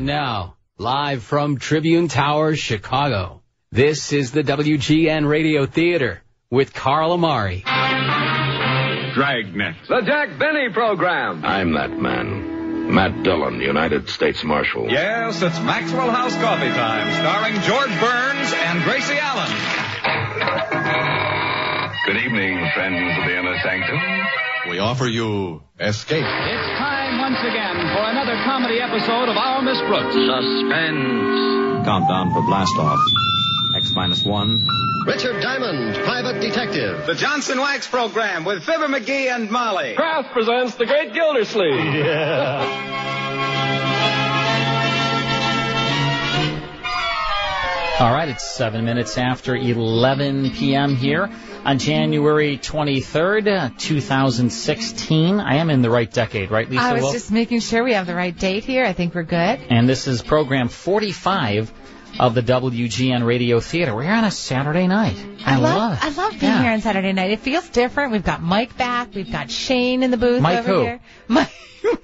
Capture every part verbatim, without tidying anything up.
And now, live from Tribune Towers, Chicago, this is the W G N Radio Theater with Carl Amari. Dragnet. The Jack Benny Program. I'm that man. Matt Dillon, United States Marshal. Yes, it's Maxwell House Coffee Time, starring George Burns and Gracie Allen. Good evening, friends of the Inner Sanctum. We offer you Escape. It's time once again for another comedy episode of Our Miss Brooks. Suspense. Countdown for blast off. X minus one. Richard Diamond, private detective. The Johnson Wax Program with Fibber McGee and Molly. Kraft presents The Great Gildersleeve. Yeah. All right, it's seven minutes after eleven p.m. here on January twenty-third, two thousand sixteen. I am in the right decade, right, Lisa? I was Wolf? just making sure we have the right date here. I think we're good. And this is program forty-five of the W G N Radio Theater. We're here on a Saturday night. I, I love, love it. I love being yeah. here on Saturday night. It feels different. We've got Mike back. We've got Shane in the booth Mike over who? here. Mike.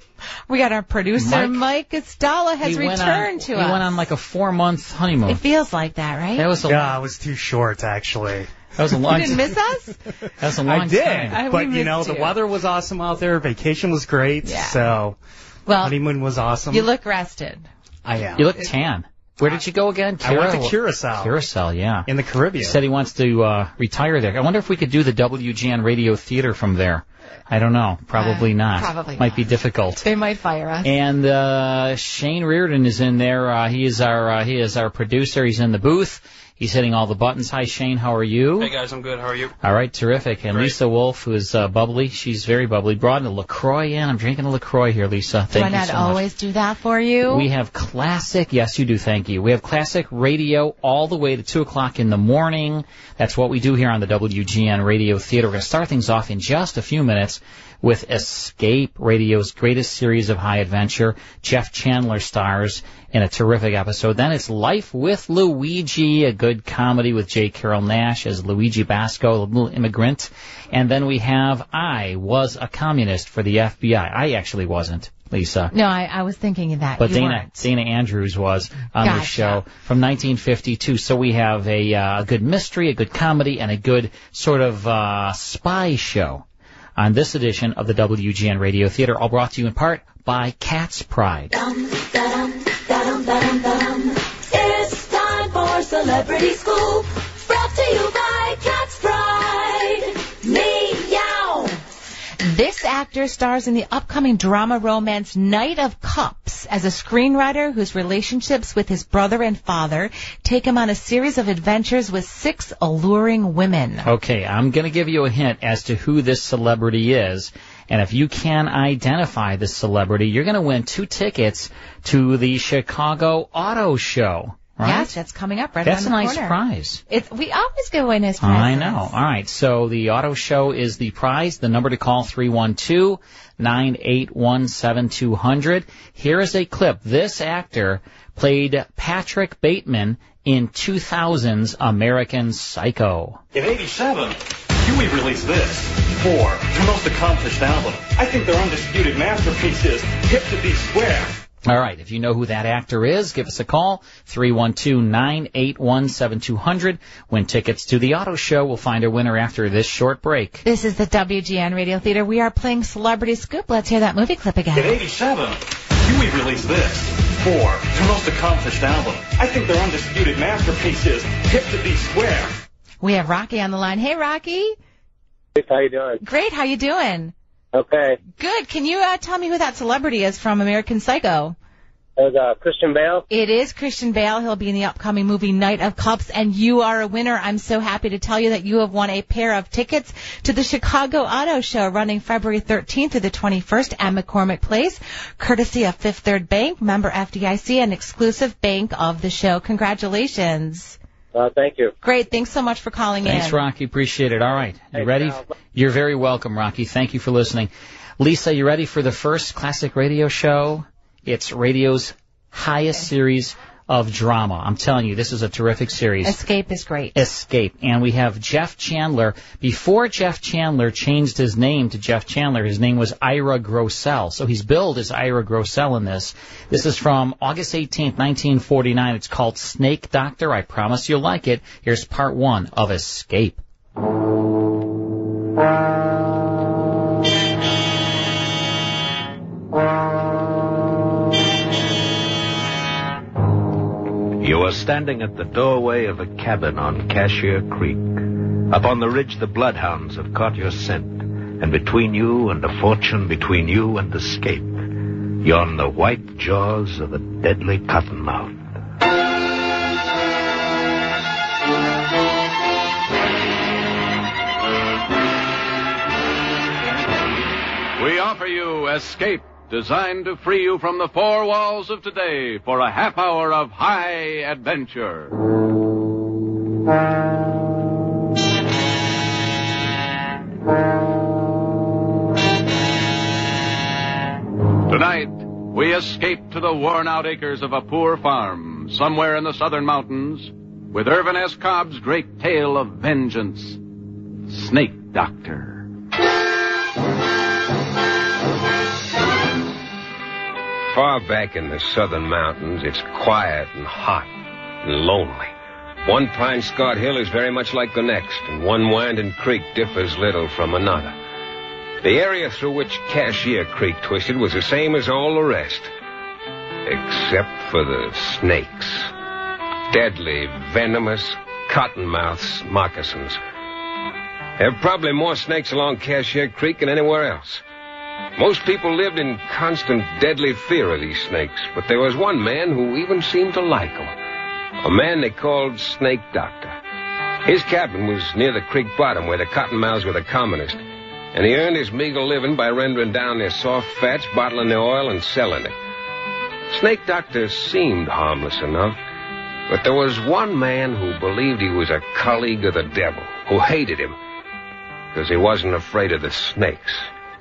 We got our producer, Mike, Mike Estala, has he went returned on, to he us. He went on like a four-month honeymoon. It feels like that, right? That was a yeah, long, it was too short, actually. That was a long You didn't miss us? That was a long I did, time. I, but you know, you. the weather was awesome out there. Vacation was great, Yeah. so well, honeymoon was awesome. You look rested. I am. You look tan. Where did you go again? I went to Curacao. Curacao, yeah. In the Caribbean. He said he wants to uh, retire there. I wonder if we could do the W G N Radio Theater from there. I don't know. Probably uh, not. Probably Might not. be difficult. They might fire us. And uh, Shane Reardon is in there. Uh, he is our uh, he is our producer. He's in the booth. He's hitting all the buttons. Hi, Shane. How are you? Hey, guys. I'm good. How are you? All right. Terrific. And Great. Lisa Wolf, who is uh, bubbly. She's very bubbly. Brought a LaCroix in. I'm drinking a LaCroix here, Lisa. Thank do I you not so always much. do that for you? We have classic. Yes, you do. Thank you. We have classic radio all the way to two o'clock in the morning. That's what we do here on the W G N Radio Theater. We're going to start things off in just a few minutes with Escape, radio's greatest series of high adventure. Jeff Chandler stars in a terrific episode. Then it's Life with Luigi, a good comedy with J. Carrol Nash as Luigi Basco, a little immigrant. And then we have I Was a Communist for the F B I. I actually wasn't, Lisa. No, I, I was thinking of that. But you Dana weren't. Dana Andrews was on Gotcha. the show from nineteen fifty-two. So we have a, uh, a good mystery, a good comedy, and a good sort of uh, spy show on this edition of the W G N Radio Theater, all brought to you in part by Cat's Pride. It's time for Celebrity Scoop, brought to you by Cat's Pride. Meow. This actor stars in the upcoming drama romance Night of Cups as a screenwriter whose relationships with his brother and father take him on a series of adventures with six alluring women. Okay, I'm going to give you a hint as to who this celebrity is. And if you can identify this celebrity, you're going to win two tickets to the Chicago Auto Show. Right? Yes, that's coming up right That's around the a nice corner. prize. It's, we always give away nice prizes. I know. All right. So the auto show is the prize. The number to call, three one two, nine eight one, seven two zero zero. Here is a clip. This actor played Patrick Bateman in two thousand's American Psycho. In eighty-seven, Huey released this. Four, their most accomplished album. I think their undisputed masterpiece is Hip to Be Square. All right. If you know who that actor is, give us a call, three one two, nine eight one, seven two zero zero. Win tickets to the auto show. We'll find a winner after this short break. This is the W G N Radio Theater. We are playing Celebrity Scoop. Let's hear that movie clip again. In eighty-seven, Huey released this. Four, their most accomplished album. I think their undisputed masterpiece is Hip to Be Square. We have Rocky on the line. Hey, Rocky. Hey, how you doing? Great. How you doing? Okay. Good. Can you uh, tell me who that celebrity is from American Psycho? It was uh, Christian Bale. It is Christian Bale. He'll be in the upcoming movie Night of Cups, and you are a winner. I'm so happy to tell you that you have won a pair of tickets to the Chicago Auto Show running February thirteenth through the twenty-first at McCormick Place, courtesy of Fifth Third Bank, member F D I C, and exclusive bank of the show. Congratulations. Uh, thank you. Great. Thanks so much for calling Thanks, in. Thanks, Rocky. Appreciate it. All right. You Hey, ready? Al. You're very welcome, Rocky. Thank you for listening. Lisa, you ready for the first classic radio show? It's radio's highest series of drama. I'm telling you, this is a terrific series. Escape is great. Escape. And we have Jeff Chandler. Before Jeff Chandler changed his name to Jeff Chandler, his name was Ira Grossell. So he's billed as Ira Grossell in this. This is from August eighteenth, nineteen forty-nine. It's called Snake Doctor. I promise you'll like it. Here's part one of Escape. You are standing at the doorway of a cabin on Cashier Creek. Up on the ridge, the bloodhounds have caught your scent. And between you and a fortune, between you and escape, yawn the white jaws of the deadly cottonmouth. We offer you Escape, designed to free you from the four walls of today for a half hour of high adventure. Tonight, we escape to the worn-out acres of a poor farm somewhere in the southern mountains with Irvin S. Cobb's great tale of vengeance, Snake Doctor. Far back in the southern mountains, it's quiet and hot and lonely. One pine-scarred hill is very much like the next, and one winding creek differs little from another. The area through which Cashier Creek twisted was the same as all the rest, except for the snakes. Deadly, venomous, cottonmouth moccasins. There are probably more snakes along Cashier Creek than anywhere else. Most people lived in constant deadly fear of these snakes, but there was one man who even seemed to like them. A man they called Snake Doctor. His cabin was near the creek bottom where the cottonmouths were the commonest, and he earned his meager living by rendering down their soft fats, bottling their oil, and selling it. Snake Doctor seemed harmless enough, but there was one man who believed he was a colleague of the devil, who hated him because he wasn't afraid of the snakes.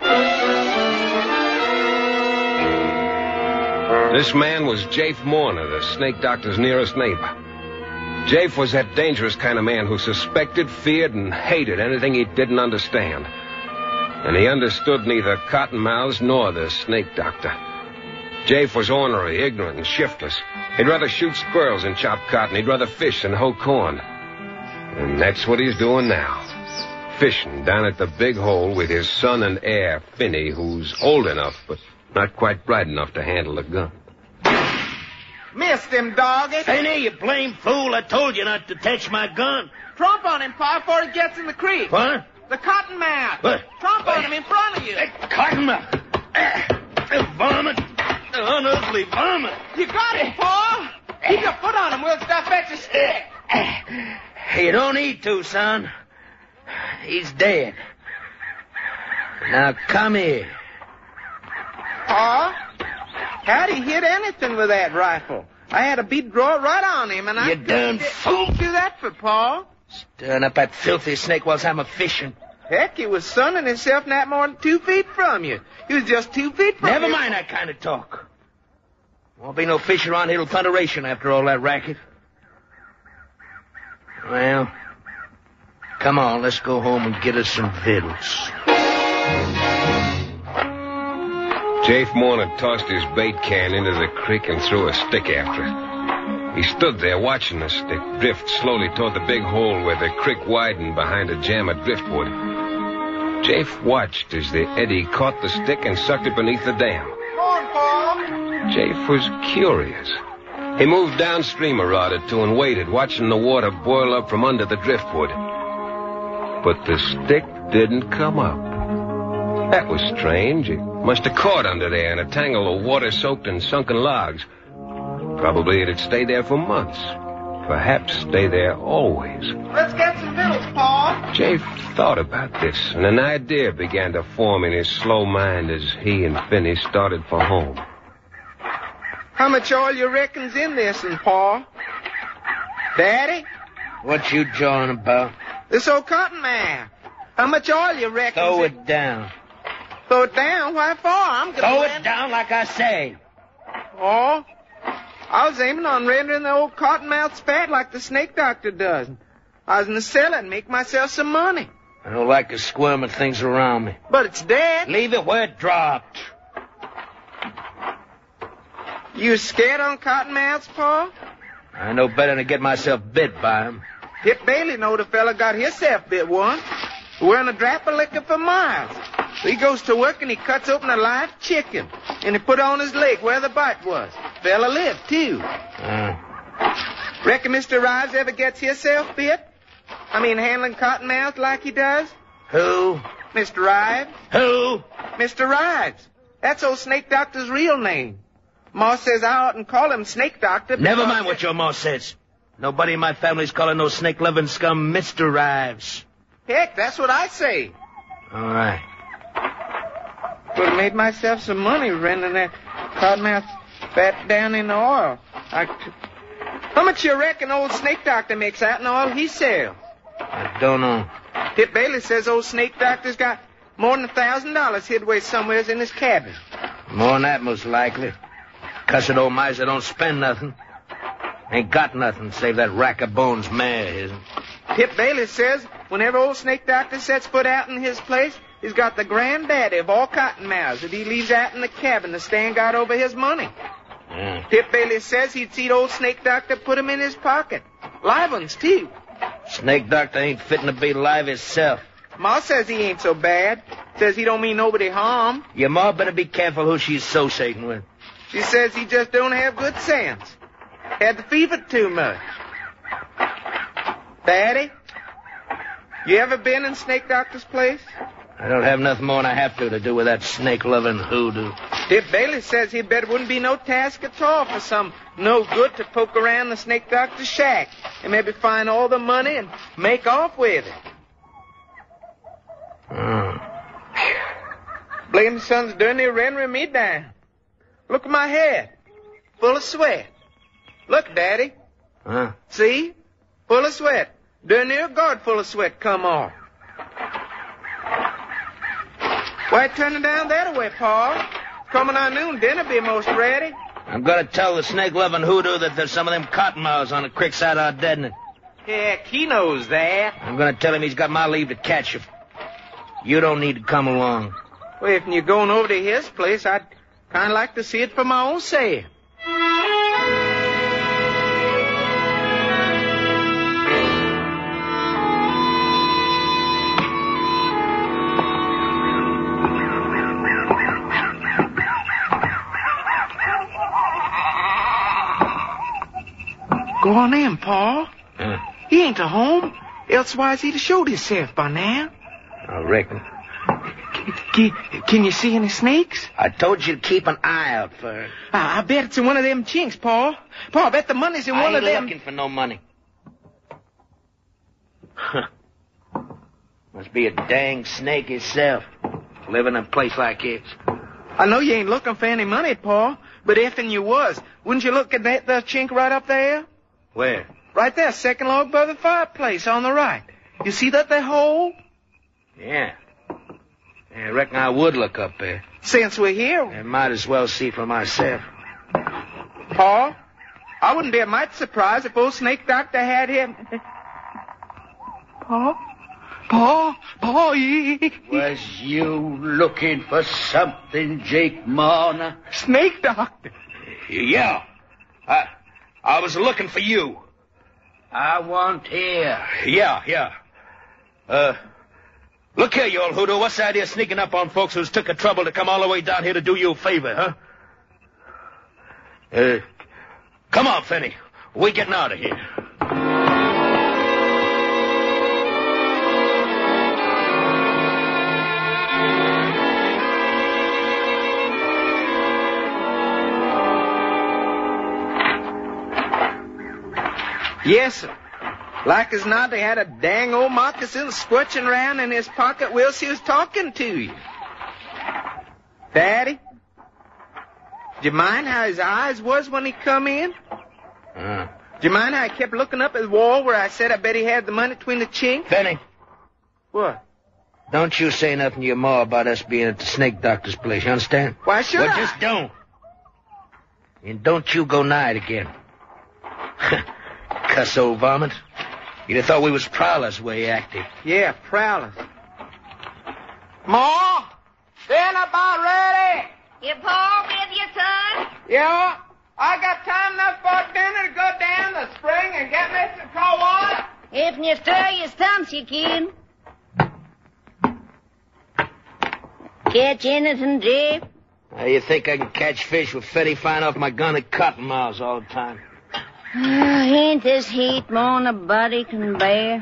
This man was Jafe Morner, the Snake Doctor's nearest neighbor. Jafe was that dangerous kind of man who suspected, feared, and hated anything he didn't understand. And he understood neither cottonmouths nor the Snake Doctor. Jafe was ornery, ignorant, and shiftless. He'd rather shoot squirrels than chop cotton. He'd rather fish than hoe corn. And that's what he's doing now. Fishing down at the Big Hole with his son and heir, Finney, who's old enough, but not quite bright enough to handle a gun. Missed him, doggy. Finney, you blame fool. I told you not to touch my gun. Tromp on him, Pa, before he gets in the creek. What? The cottonmouth. What? Tromp on him in front of you. Hey, cottonmouth. Uh, vomit. Unearthly vomit. You got him, Pa. Keep your foot on him. We'll stuff at your stick. You don't need to, son. He's dead. Now come here. Pa, how'd he hit anything with that rifle? I had a bead draw right on him, and I... You darn fool. What'd you do that for, Pa? Stirring up that filthy snake whilst I'm a-fishing. Heck, he was sunning himself not more than two feet from you. He was just two feet from Never you. Never mind that kind of talk. Won't be no fish around here till thunderation after all that racket. Well, come on, let's go home and get us some victuals. Jafe Morner tossed his bait can into the creek and threw a stick after it. He stood there watching the stick drift slowly toward the Big Hole where the creek widened behind a jam of driftwood. Jafe watched as the eddy caught the stick and sucked it beneath the dam. Come on, Pa. Jafe was curious. He moved downstream a rod or two and waited, watching the water boil up from under the driftwood. But the stick didn't come up. That was strange. It must have caught under there in a tangle of water-soaked and sunken logs. Probably it had stayed there for months. Perhaps stay there always. Let's get some victuals, Pa. Jafe thought about this, and an idea began to form in his slow mind as he and Finney started for home. How much oil you reckon's in this, and Pa? Daddy? What you jawing about? This old cottonmouth. How much oil you reckon? Throw it down. Throw it down? Why for? I'm gonna Throw land... it down like I say. Oh? I was aiming on rendering the old cottonmouth fat like the snake doctor does. I was in the cellar and make myself some money. I don't like to squirm at things around me. But it's dead. Leave it where it dropped. You scared on cottonmouths, Pa? I know better than to get myself bit by him. Tip Bailey knowed a fella got himself bit once. Wearing a drap of liquor for miles. He goes to work and he cuts open a live chicken. And he put it on his leg where the bite was. Fella lived, too. Uh. Reckon Mister Rives ever gets himself bit? I mean, handling cottonmouth like he does? Who? Mister Rives. Who? Mister Rives. That's old Snake Doctor's real name. Ma says I oughtn't call him Snake Doctor. Never mind what your ma says. Nobody in my family's calling no snake-loving scum Mister Rives. Heck, that's what I say. All right. Could have made myself some money rendering that cottonmouth fat down in the oil. I t- How much you reckon old Snake Doctor makes out in oil he sells? I don't know. Tip Bailey says old Snake Doctor's got more than a thousand dollars hid away somewhere in his cabin. More than that, most likely. Cussed old miser don't spend nothing. Ain't got nothing save that rack of bones mare of his. Tip Bailey says whenever old Snake Doctor sets foot out in his place, he's got the granddaddy of all cottonmouths that he leaves out in the cabin to stand guard over his money. Yeah. Tip Bailey says he'd see old Snake Doctor put him in his pocket. Live ones, too. Snake Doctor ain't fitting to be live himself. Ma says he ain't so bad. Says he don't mean nobody harm. Your ma better be careful who she's associating with. She says he just don't have good sense. Had the fever too much. Daddy, you ever been in Snake Doctor's place? I don't have nothing more than I have to to do with that snake-loving hoodoo. Tip Bailey says he bet it wouldn't be no task at all for some no good to poke around the Snake Doctor's shack and maybe find all the money and make off with it. Oh. Blame the sun's darn near rendering me down. Look at my head. Full of sweat. Look, Daddy. Huh? See? Full of sweat. Darn near a guard full of sweat come off. Why turning down that way, Pa? Coming on noon, dinner be most ready. I'm gonna tell the snake-loving hoodoo that there's some of them cottonmouths on the creek side out dead in it. Heck, he knows that. I'm gonna tell him he's got my leave to catch him. You don't need to come along. Well, if you're going over to his place, I'd kind of like to see it for my own self. Go on in, Pa. Huh? He ain't at home. Elsewise he'd have showed himself by now. I reckon. Can, can you see any snakes? I told you to keep an eye out for it. I, I bet it's in one of them chinks, Pa. Pa, I bet the money's in I one ain't of them. looking for no money. Huh. Must be a dang snake himself, living in a place like this. I know you ain't looking for any money, Pa, but if and you was, wouldn't you look at that there chink right up there? Where? Right there, second log by the fireplace on the right. You see that there hole? Yeah. Yeah, I reckon I would look up there. Since we're here. I might as well see for myself. Pa, I wouldn't be a mite surprised if old Snake Doctor had him. Pa? Pa? Pa, he... Was you looking for something, Jake Marner? Snake Doctor? Yeah. I, I was looking for you. I want here. Yeah, yeah. Uh... Look here, you old hoodoo. What's the idea of sneaking up on folks who's took the trouble to come all the way down here to do you a favor, huh? Uh, come on, Finney. We're getting out of here. Yes, sir. Like as not, they had a dang old moccasin squirching around in his pocket whilst he was talking to you. Daddy, do you mind how his eyes was when he come in? Uh. Do you mind how I kept looking up at the wall where I said I bet he had the money between the chinks? Finney. What? Don't you say nothing to your ma about us being at the Snake Doctor's place, you understand? Why, sure Well, I... just don't. And don't you go nigh it again. Cuss old varmint. You'd have thought we was prowlers the way he acted. Yeah, prowlers. Ma, dinner about ready. You Paul with you, son? Yeah, I got time enough for dinner to go down the spring and get Mister Cold. If you stir your stumps, you can. Catch anything, Jeff? How you think I can catch fish with Fetty flying off my gun at cottonmouths all the time? Uh, ain't this heat more than a body can bear?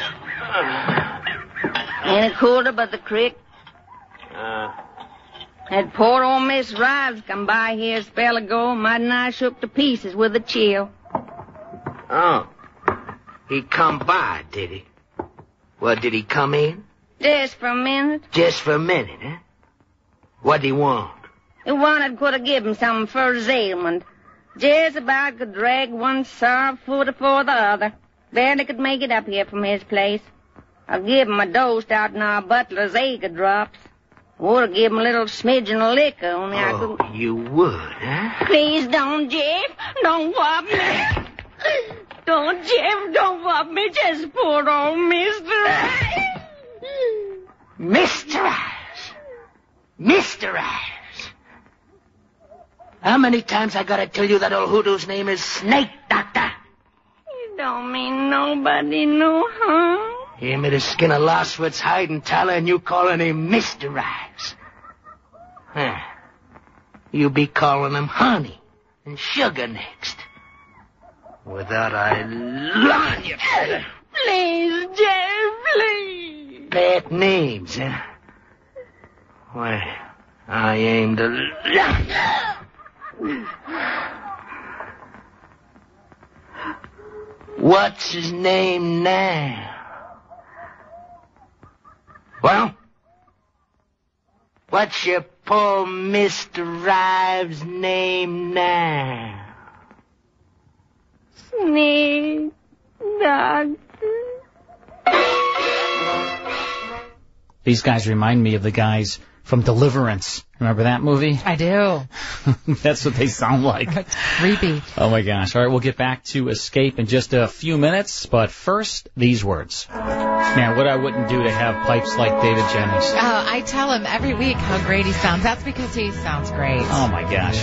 Ain't it colder but the creek? Uh, That poor old Miss Rives come by here a spell ago, mighty nigh shook to pieces with a chill. oh. He come by, did he? Well, did he come in? Just for a minute. Just for a minute, huh? What'd he want? He wanted could have given him something for his ailment. Just about could drag one sour foot afore the other. Barely could make it up here from his place. I'll give him a dose out in our butler's acre drops. Would have given him a little smidgen of liquor, only I Oh, couldn't. you would, huh? Please don't, Jeff. Don't whop me. Don't, Jeff, don't whop me. Just poor old Mister Ives. Mister Ives. Mister Ives. How many times I gotta tell you that old hoodoo's name is Snake Doctor? You don't mean nobody no harm. Him at the skin of Lostwood's hide and tallow, and you calling him Mister Ives. Huh. You be calling him Honey and Sugar next. Without I line you, fella. Please, Jeff, please. Bad names, huh? Why, I aim to line. What's his name now? Well? What's your poor Mister Ives' name now? Snake Doctor. These guys remind me of the guys from Deliverance. Remember that movie? I do. That's what they sound like. It's creepy. Oh, my gosh. All right, we'll get back to Escape in just a few minutes, but first, these words. Man, what I wouldn't do to have pipes like David Jennings. Oh, I tell him every week how great he sounds. That's because he sounds great. Oh, my gosh.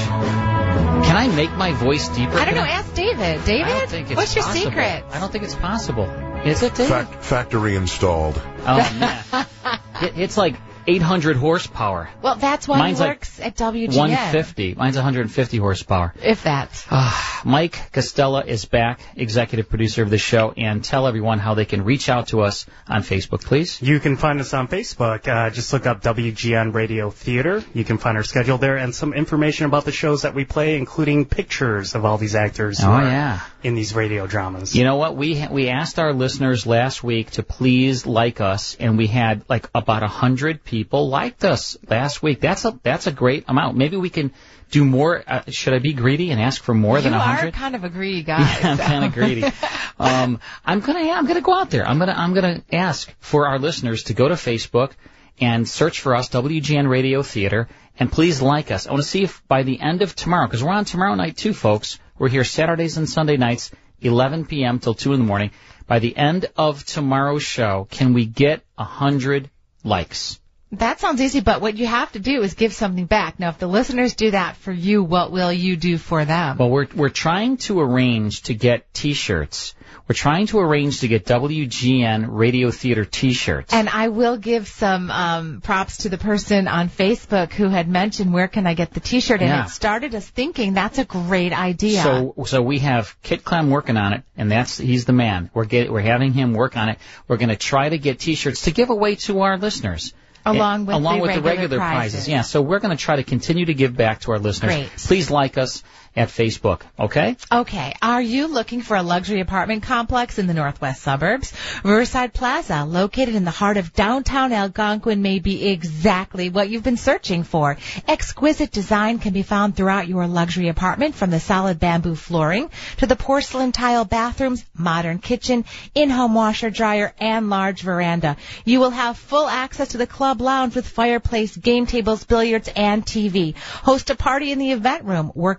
Can I make my voice deeper? I don't know. Can Ask David. David, I don't think it's what's your possible. secret? I don't think it's possible. Is it, David? Fact, factory installed. Oh, man. it, it's like eight hundred horsepower. Well, that's why Mine's he like works at W G N. one fifty. Mine's one hundred fifty horsepower. If that. Uh, Mike Costello is back, executive producer of the show, and tell everyone how they can reach out to us on Facebook, please. You can find us on Facebook. Uh, just look up W G N Radio Theater. You can find our schedule there and some information about the shows that we play, including pictures of all these actors who Oh, are yeah. in these radio dramas. You know what? We we asked our listeners last week to please like us, and we had like about a hundred people liked us last week. That's a that's a great amount. Maybe we can do more. Uh, should I be greedy and ask for more than a You hundred? are kind of a greedy guy. Yeah, I'm so. kind of greedy. um, I'm gonna yeah, I'm gonna go out there. I'm gonna I'm gonna ask for our listeners to go to Facebook and search for us, W G N Radio Theater, and please like us. I want to see if by the end of tomorrow, because we're on tomorrow night too, folks. We're here Saturdays and Sunday nights, eleven p.m. till two in the morning. By the end of tomorrow's show, can we get a hundred likes? That sounds easy, but what you have to do is give something back. Now, if the listeners do that for you, what will you do for them? Well, we're we're trying to arrange to get T-shirts. We're trying to arrange to get W G N Radio Theater T-shirts. And I will give some um, props to the person on Facebook who had mentioned, where can I get the T-shirt? And Yeah. it started us thinking that's a great idea. So, so we have Kit Clem working on it, and that's he's the man. We're get, we're having him work on it. We're going to try to get T-shirts to give away to our listeners. Along with along the with regular the regular prizes. prizes. Yeah, so we're going to try to continue to give back to our listeners. Great. Please like us at Facebook, okay? Okay. Are you looking for a luxury apartment complex in the northwest suburbs? Riverside Plaza, located in the heart of downtown Algonquin, may be exactly what you've been searching for. Exquisite design can be found throughout your luxury apartment, from the solid bamboo flooring to the porcelain tile bathrooms, modern kitchen, in-home washer dryer, and large veranda. You will have full access to the club lounge with fireplace, game tables, billiards, and T V. Host a party in the event room, work out in the fitness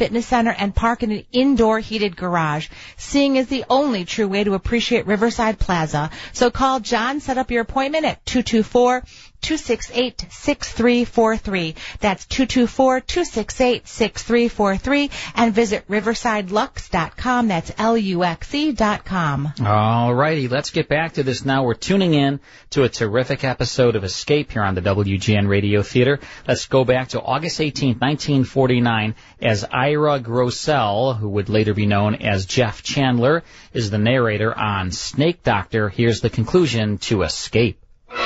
fitness center, and park in an indoor heated garage. Seeing is the only true way to appreciate Riverside Plaza. So call John, set up your appointment at two two four, two six eight, six three four three. That's two two four, two six eight, six three four three. And visit riverside lux dot com. That's L U X E dot com. All righty, let's get back to this now. We're tuning in to a terrific episode of Escape here on the W G N Radio Theater. Let's go back to August eighteenth, nineteen forty-nine, as Ira Grossell, who would later be known as Jeff Chandler, is the narrator on Snake Doctor. Here's the conclusion to Escape.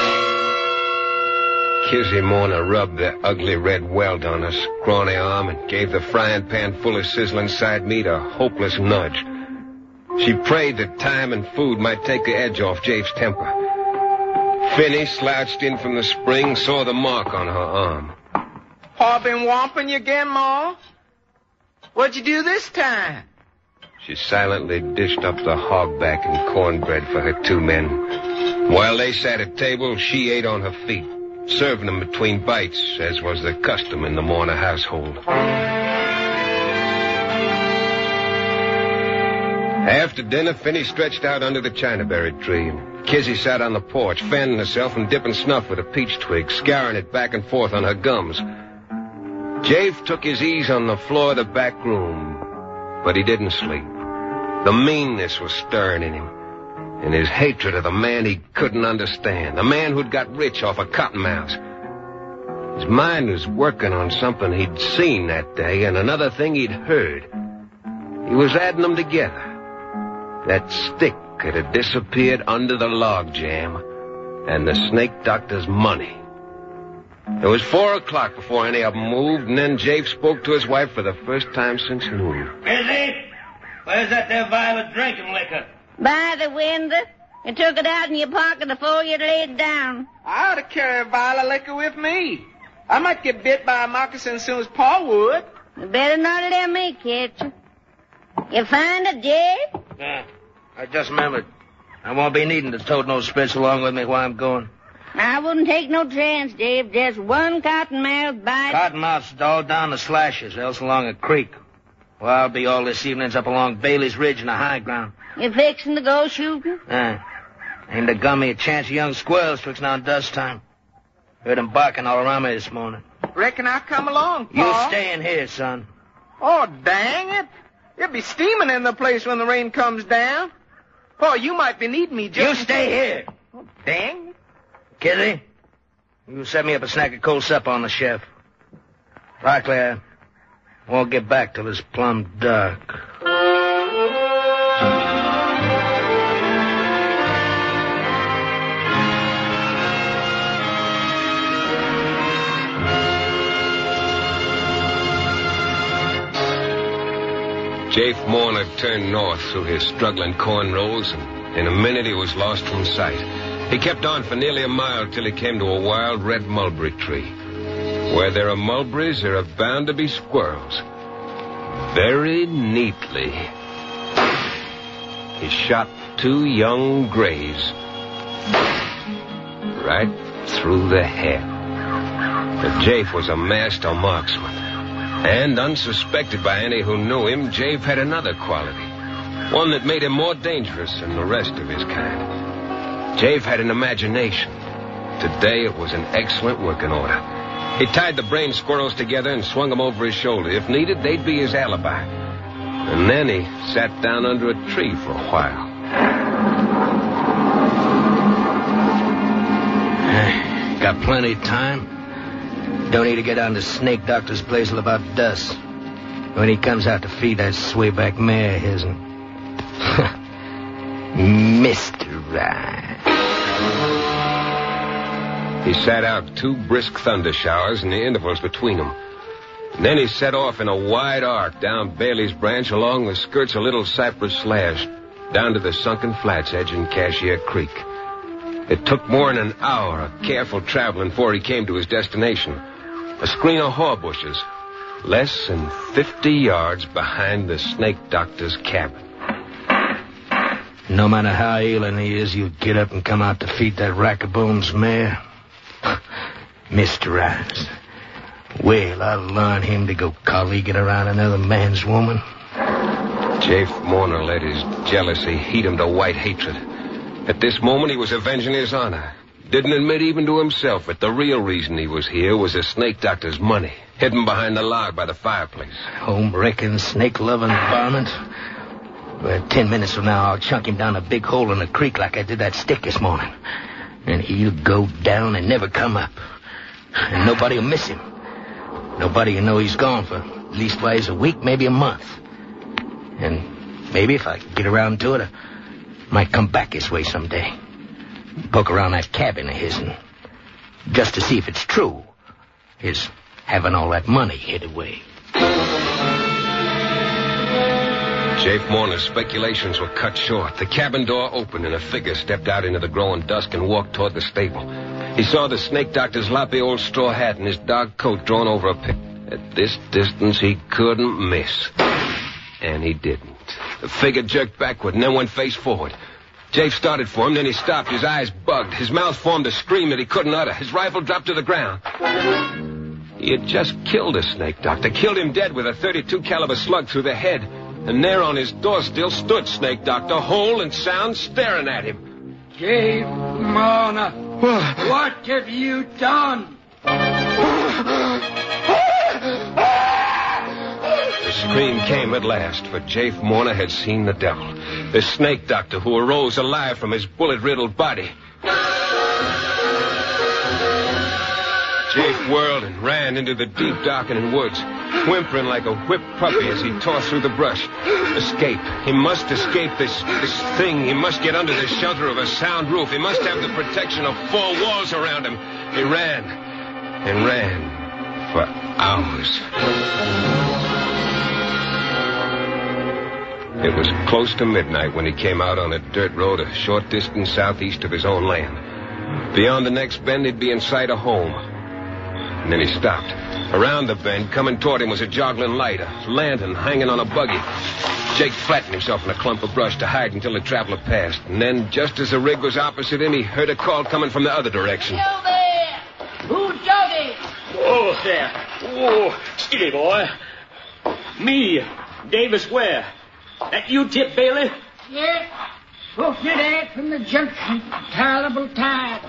Kizzy Morna rubbed the ugly red welt on her scrawny arm and gave the frying pan full of sizzling side meat a hopeless nudge. She prayed that time and food might take the edge off Jafe's temper. Finney slouched in from the spring, saw the mark on her arm. Pa been whomping you again, Ma? What'd you do this time? She silently dished up the hogback and cornbread for her two men. While they sat at table, she ate on her feet, serving them between bites, as was the custom in the Morna household. After dinner, Finney stretched out under the chinaberry tree. Kizzy sat on the porch, fanning herself and dipping snuff with a peach twig, scouring it back and forth on her gums. Jafe took his ease on the floor of the back room, but he didn't sleep. The meanness was stirring in him, and his hatred of the man he couldn't understand, the man who'd got rich off of cottonmouths. His mind was working on something he'd seen that day and another thing he'd heard. He was adding them together. That stick had disappeared under the log jam, and the Snake Doctor's money. It was four o'clock before any of them moved, and then Jafe spoke to his wife for the first time since noon. Busy? Where's that there vial of drinking liquor? By the window. You took it out in your pocket before you laid down. I ought to carry a vial of liquor with me. I might get bit by a moccasin as soon as Pa would. You better not let me catch you. You find it, Jafe? Yeah, I just remembered. I won't be needing to tote no spits along with me while I'm going. I wouldn't take no chance, Dave. Just one cottonmouth bite. Cottonmouth's all down the slashes, else along a creek. Well, I'll be all this evening's up along Bailey's Ridge in the high ground. You fixing to go shooting? Uh, aimed to gun me a chance of young squirrels twixt now and dusk time. Heard them barking all around me this morning. Reckon I'll come along, Pa. You stay in here, son. Oh, dang it. It'll be steaming in the place when the rain comes down. Pa, you might be needing me just... You stay here. Oh, dang it. Kizzy, you set me up a snack of cold supper on the chef. Right, Claire. Won't get back till it's plumb dark. Jafe Morna turned north through his struggling corn rows, and in a minute he was lost from sight. He kept on for nearly a mile till he came to a wild red mulberry tree. Where there are mulberries, there are bound to be squirrels. Very neatly, he shot two young grays right through the head. But Jafe was a master marksman, and unsuspected by any who knew him, Jafe had another quality, one that made him more dangerous than the rest of his kind. Jafe had an imagination. Today it was in excellent working order. He tied the brain squirrels together and swung them over his shoulder. If needed, they'd be his alibi. And then he sat down under a tree for a while. Got plenty of time. Don't need to get down to Snake Doctor's place till about dusk. When he comes out to feed that swayback mare of his. Mister Ryan. He sat out two brisk thunder showers and the intervals between them. And then he set off in a wide arc down Bailey's Branch along the skirts of Little Cypress Slash, down to the sunken flats edging Cashier Creek. It took more than an hour of careful traveling before he came to his destination, a screen of haw bushes, less than fifty yards behind the Snake Doctor's cabin. No matter how ailing he is, you'd get up and come out to feed that rack-a-bones mare. Mister Rhymes, Well, I'll learn him to go colleaguing around another man's woman. Jafe Warner let his jealousy heat him to white hatred. At this moment, he was avenging his honor. Didn't admit even to himself that the real reason he was here was the snake doctor's money, hidden behind the log by the fireplace. Home-wrecking, snake-loving varmint. Well, ten minutes from now, I'll chunk him down a big hole in the creek like I did that stick this morning. And he'll go down and never come up. And nobody will miss him. Nobody will know he's gone for leastwise a week, maybe a month. And maybe if I get around to it, I might come back this way someday. Poke around that cabin of his and just to see if it's true. His having all that money hid away. Jafe Warner's speculations were cut short. The cabin door opened and a figure stepped out into the growing dusk and walked toward the stable. He saw the snake doctor's loppy old straw hat and his dark coat drawn over a pit. At this distance, he couldn't miss. And he didn't. The figure jerked backward and then went face forward. Jafe started for him, then he stopped. His eyes bugged. His mouth formed a scream that he couldn't utter. His rifle dropped to the ground. He had just killed a snake doctor, killed him dead with a thirty-two caliber slug through the head. And there on his door still stood Snake Doctor, whole and sound, staring at him. Jafe Warner, what have you done? The scream came at last, for Jafe Warner had seen the devil. The snake doctor who arose alive from his bullet-riddled body. Jafe whirled and ran into the deep, darkening woods, whimpering like a whipped puppy as he tore through the brush. Escape. He must escape this, this thing. He must get under the shelter of a sound roof. He must have the protection of four walls around him. He ran and ran for hours. It was close to midnight when he came out on a dirt road a short distance southeast of his own land. Beyond the next bend, he'd be in sight of home. And then he stopped. Around the bend, coming toward him, was a joggling light, a lantern hanging on a buggy. Jake flattened himself in a clump of brush to hide until the traveler passed. And then, just as the rig was opposite him, he heard a call coming from the other direction. Hello there! Who's jogging? Oh, there. Oh, steady, boy. Me, Davis Ware. That you, Tip Bailey? Yeah. Spoke your dad from the junction. Terrible tired.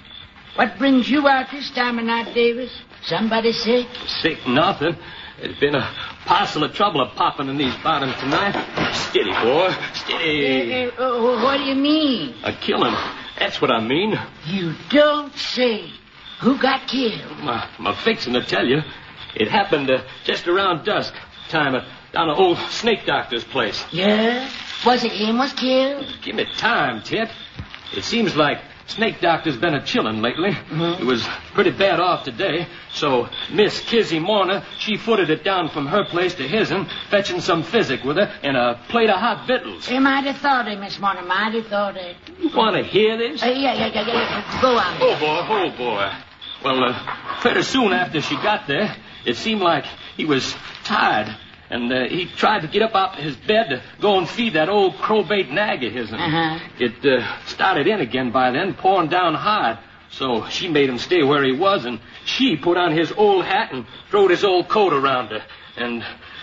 What brings you out this time of night, Davis? Somebody sick? Sick nothing. There's been a parcel of trouble a popping in these bottoms tonight. Steady, boy. Steady. Uh, uh, what do you mean? A killing. That's what I mean. You don't say. Who got killed? My, my fixing to tell you. It happened uh, just around dusk time uh, down at old Snake Doctor's place. Yeah? Was it him was killed? Give me time, Tit. It seems like Snake Doctor's been a chillin' lately. Mm-hmm. He was pretty bad off today, so Miss Kizzy Warner, she footed it down from her place to his'n, fetching some physic with her and a plate of hot victuals. You might have thought it, Miss Warner, might have thought it. You want to hear this? Uh, yeah, yeah, yeah, yeah. Go on. Oh, boy, oh, boy. Well, uh, pretty soon after she got there, it seemed like he was tired. And uh, he tried to get up out of his bed to go and feed that old crowbait nag of his. Uh-huh. It uh, started in again by then, pouring down hard. So she made him stay where he was, and she put on his old hat and throwed his old coat around her. And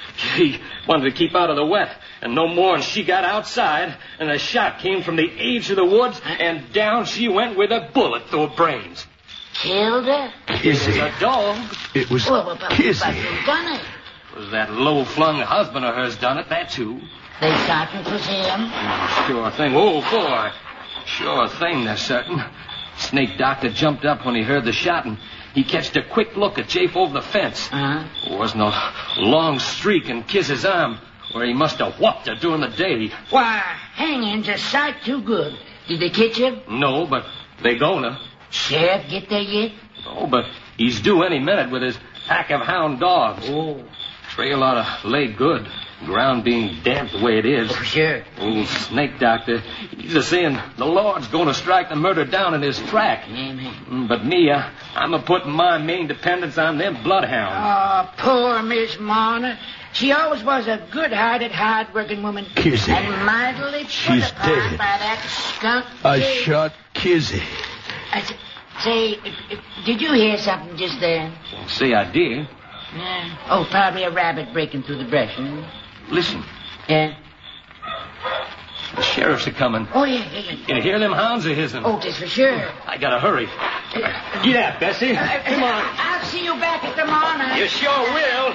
he wanted to keep out of the wet. And no more, and she got outside, and a shot came from the edge of the woods, and down she went with a bullet through her brains. Killed her? Kizzy. It was a dog. It was well, well, Kizzy. But who done it? It was that low-flung husband of hers done it, that too. They certain 'twas him? Sure thing. Oh, boy. Sure thing, they're certain. Snake Doctor jumped up when he heard the shot, and he catched a quick look at Jafe over the fence. Uh-huh. There wasn't a long streak in Kiz's arm, where he must have whopped her during the day. Why, hanging's a sight too good. Did they catch him? No, but they gonna. Sheriff get there yet? No, but he's due any minute with his pack of hound dogs. Oh. Trail ought to lay good, ground being damp the way it is. Oh, sure. Old Snake Doctor, he's a saying the Lord's going to strike the murder down in his track. Amen. But me, uh, I'm a-putting my main dependence on them bloodhounds. Oh, poor Miss Warner. She always was a good-hearted, hard-working woman. Kizzy. And mightily put She's upon dead. by that skunk. I Kid. shot Kizzy. I said, Say, uh, uh, did you hear something just then? Say I did. Yeah. Oh, probably a rabbit breaking through the brush. Hmm? Listen. Yeah? The sheriffs are coming. Oh, yeah, yeah, yeah. You hear them hounds are hissing? Oh, just for sure. I gotta hurry. Get out, Bessie. Uh, Come on. I'll see you back at the morning. You sure will.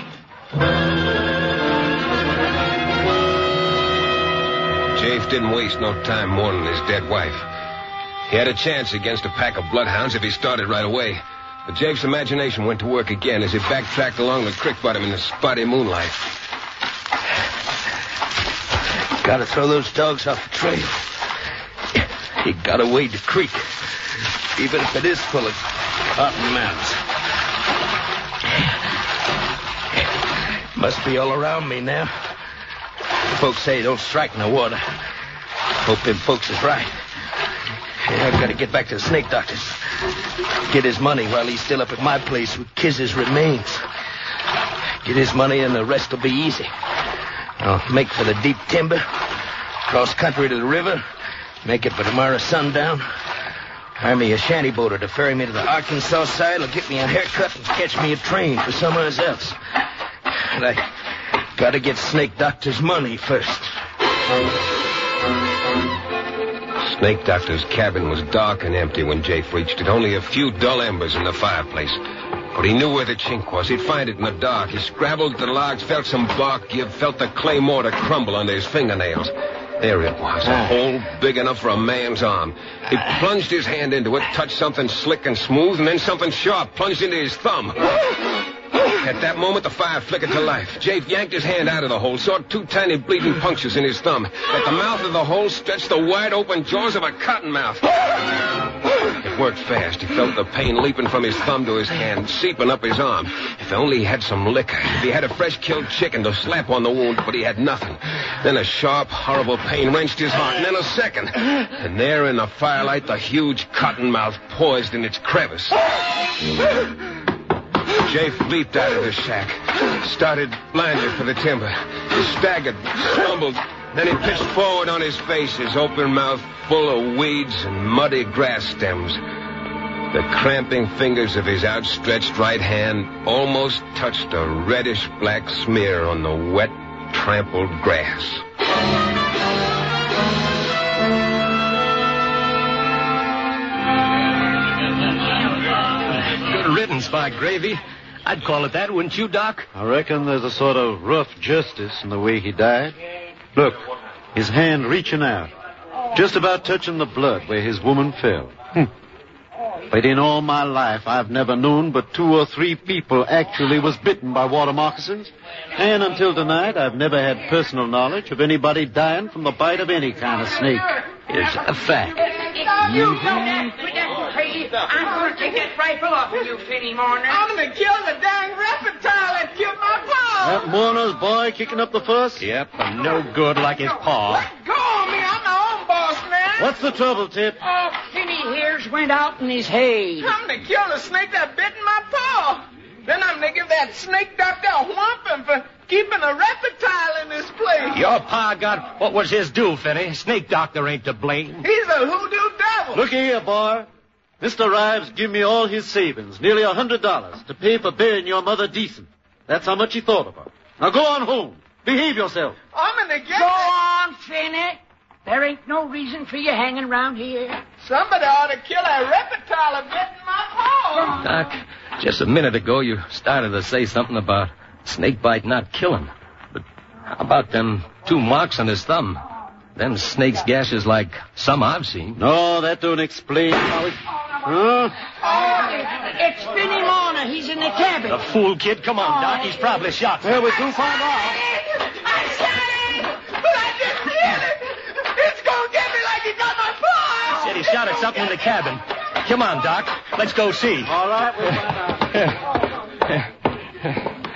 Jafe didn't waste no time mourning his dead wife. He had a chance against a pack of bloodhounds if he started right away. But Jafe's imagination went to work again as he backtracked along the creek bottom in the spotty moonlight. Gotta throw those dogs off the trail. You gotta wade the creek, even if it is full of cotton mounds. Must be all around me now. Folks say don't strike in the water. Hope them folks is right. Yeah, I've got to get back to the snake doctor's. Get his money while he's still up at my place with Kiz's remains. Get his money and the rest will be easy. I'll make for the deep timber, cross country to the river, make it for tomorrow sundown. Hire me a shanty boater to ferry me to the Arkansas side. Will get me a haircut and catch me a train for somewhere else. And I gotta get Snake Doctor's money first. Snake Doctor's cabin was dark and empty when Jafe reached it. Only a few dull embers in the fireplace. But he knew where the chink was. He'd find it in the dark. He scrabbled at the logs, felt some bark give, felt the clay mortar crumble under his fingernails. There it was, a hole big enough for a man's arm. He plunged his hand into it, touched something slick and smooth, and then something sharp plunged into his thumb. At that moment, the fire flickered to life. Jafe yanked his hand out of the hole, saw two tiny bleeding punctures in his thumb. At the mouth of the hole stretched the wide-open jaws of a cottonmouth. It worked fast. He felt the pain leaping from his thumb to his hand, seeping up his arm. If only he had some liquor. If he had a fresh-killed chicken to slap on the wound, but he had nothing. Then a sharp, horrible pain wrenched his heart, and then a second. And there in the firelight, the huge cottonmouth poised in its crevice. Jafe leaped out of the shack, started blinded for the timber. He staggered, stumbled, then he pitched forward on his face, his open mouth full of weeds and muddy grass stems. The cramping fingers of his outstretched right hand almost touched a reddish-black smear on the wet, trampled grass. Good riddance, by gravy. I'd call it that, wouldn't you, Doc? I reckon there's a sort of rough justice in the way he died. Look, his hand reaching out, just about touching the blood where his woman fell. Hm. But in all my life, I've never known but two or three people actually was bitten by water moccasins. And until tonight, I've never had personal knowledge of anybody dying from the bite of any kind of snake. It's a fact. You know that, quit that crazy. I'm going to take that rifle off of you, Penny Mourner. I'm going to kill the dang reptile that killed my pa. That Mourner's boy kicking up the fuss? Yep, and no good like his paw. Let go of me. I'm my own boss, man. What's the trouble, Tip? Oh, Penny hairs went out in his hay. I'm going to kill the snake that bit my paw. Then I'm going to give that snake doctor a whomping for keeping a reptile in this place. Your pa got what was his due, Finney. Snake doctor ain't to blame. He's a hoodoo devil. Look here, boy. Mister Rives give me all his savings, nearly a hundred dollars, to pay for burying your mother decent. That's how much he thought of her. Now go on home. Behave yourself. I'm going to get Go that. on, Finney. There ain't no reason for you hanging around here. Somebody ought to kill a reptile that bit my paw. Doc, just a minute ago you started to say something about snake bite not killing. But how about them two marks on his thumb? Them snake's gashes like some I've seen. No, that don't explain how it... Huh? Oh, it's Finney Mourner. He's in the cabin. The fool kid. Come on, Doc. He's probably shot. Well, we do find out. I shot him, but I didn't hit it. It's going to get me like he got my paw. He said he shot at something in the cabin. Come on, Doc. Let's go see. All right, we'll find out.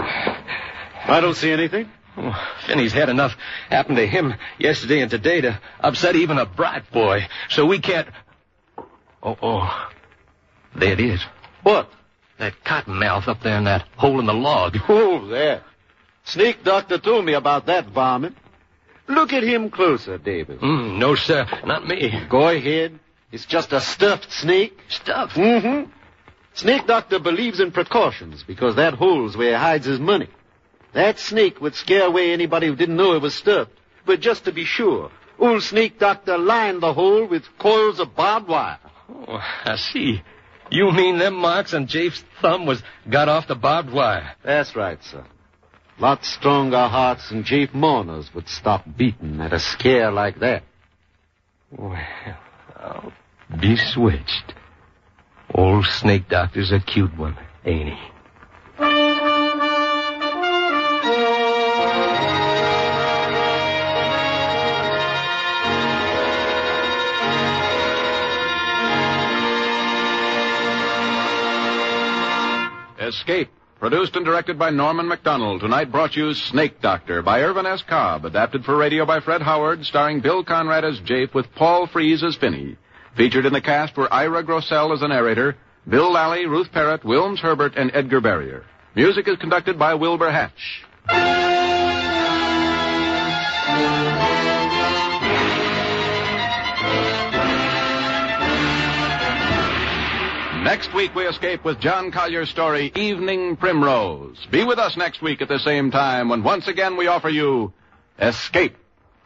I don't see anything. Oh, Finney's had enough happen to him yesterday and today to upset even a bright boy. So we can't... Oh, oh. There it is. What? That cottonmouth up there in that hole in the log. Oh, there. Snake doctor told me about that varmint. Look at him closer, Davis. Mm, no, sir. Not me. Go ahead. It's just a stuffed snake. Stuffed? Mm-hmm. Snake doctor believes in precautions because that hole's where he hides his money. That snake would scare away anybody who didn't know it was stuffed. But just to be sure, old snake doctor lined the hole with coils of barbed wire. Oh, I see. You mean them marks on Jafe's thumb was got off the barbed wire? That's right, sir. Lots stronger hearts than Jafe mourners would stop beating at a scare like that. Well, I'll be switched. Old snake doctor's a cute one, ain't he? Escape, produced and directed by Norman MacDonald. Tonight brought you Snake Doctor by Irvin S. Cobb, adapted for radio by Fred Howard, starring Bill Conrad as Jafe with Paul Frees as Finney. Featured in the cast were Ira Grossell as the narrator, Bill Lally, Ruth Parrott, Wilms Herbert, and Edgar Barrier. Music is conducted by Wilbur Hatch. Next week we escape with John Collier's story, Evening Primrose. Be with us next week at the same time when once again we offer you Escape.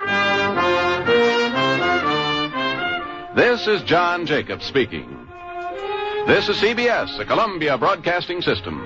This is John Jacobs speaking. This is C B S, the Columbia Broadcasting System.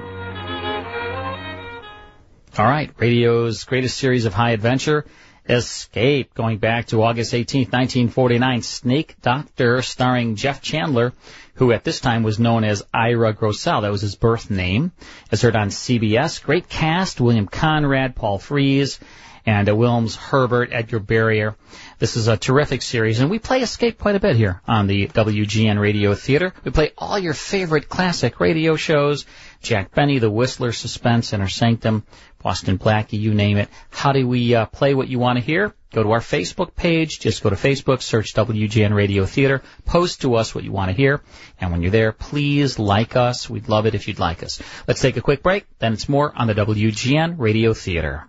All right, radio's greatest series of high adventure, Escape, going back to August eighteenth, nineteen forty-nine, Snake Doctor, starring Jeff Chandler, who at this time was known as Ira Grossell. That was his birth name, as heard on C B S. Great cast, William Conrad, Paul Frees, and uh, Wilms Herbert, Edgar Barrier. This is a terrific series, and we play Escape quite a bit here on the W G N Radio Theater. We play all your favorite classic radio shows, Jack Benny, The Whistler, Suspense, Inner Sanctum, Boston Blackie, you name it. How do we uh, play what you want to hear? Go to our Facebook page. Just go to Facebook, search W G N Radio Theater, post to us what you want to hear, and when you're there, please like us. We'd love it if you'd like us. Let's take a quick break, then it's more on the W G N Radio Theater.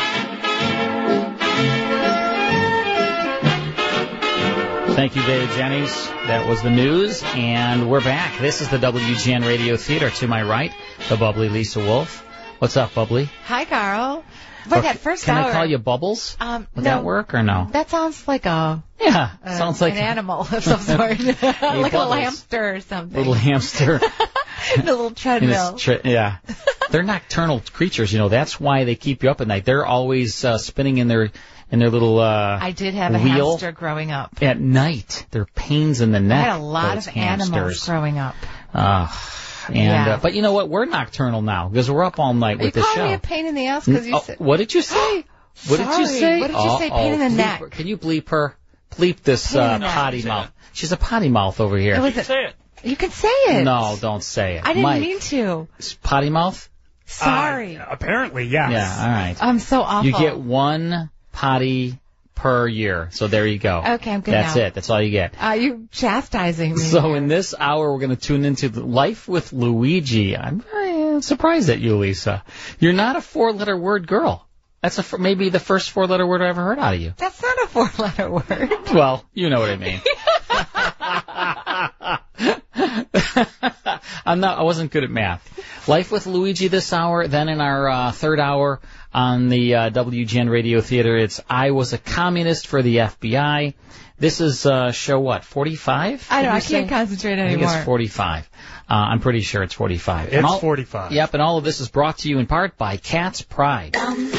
Thank you, David Jennings. That was the news, and we're back. This is the W G N Radio Theater. To my right, the bubbly Lisa Wolf. What's up, bubbly? Hi, Carl. But or that first can hour... I call you Bubbles? Um, Would no, that work or no? That sounds like a... Yeah, uh, sounds like... an animal of some sort. Like a little hamster or something. Little hamster. The little treadmill. Tre- yeah. They're nocturnal creatures, you know. That's why they keep you up at night. They're always uh, spinning in their... in their little uh I did have a wheel hamster growing up. At night. They're pains in the neck. I had a lot of hamsters. animals growing up. Uh, and yeah. uh, but you know what? We're nocturnal now because we're up all night Are with the you show. calling me a pain in the ass because you oh, said... What did you say? What Sorry, did you say? What did you oh, say? Pain oh, in the bleep neck. Her. Can you bleep her? Bleep this uh, potty mouth. She's a potty mouth over here. It was a, say it. You can say it. No, don't say it. I didn't Mike, mean to. Potty mouth? Sorry. Uh, apparently, yes. Yeah, all right. I'm so awful. You get one potty per year. So there you go. Okay, I'm good That's now. it. That's all you get. Uh, you chastising me. So in this hour, we're going to tune into the Life with Luigi. I'm very surprised at you, Lisa. You're not a four-letter word girl. That's a, maybe the first four-letter word I ever heard out of you. That's not a four-letter word. Well, you know what I mean. I'm not. I wasn't good at math. Life with Luigi this hour. Then in our uh, third hour on the uh, W G N Radio Theater, it's I Was a Communist for the F B I. This is uh, show what, forty-five? I know. I say? can't concentrate anymore. I think it's forty-five. Uh, I'm pretty sure it's forty-five. It's and all, forty-five. Yep, and all of this is brought to you in part by Cat's Pride.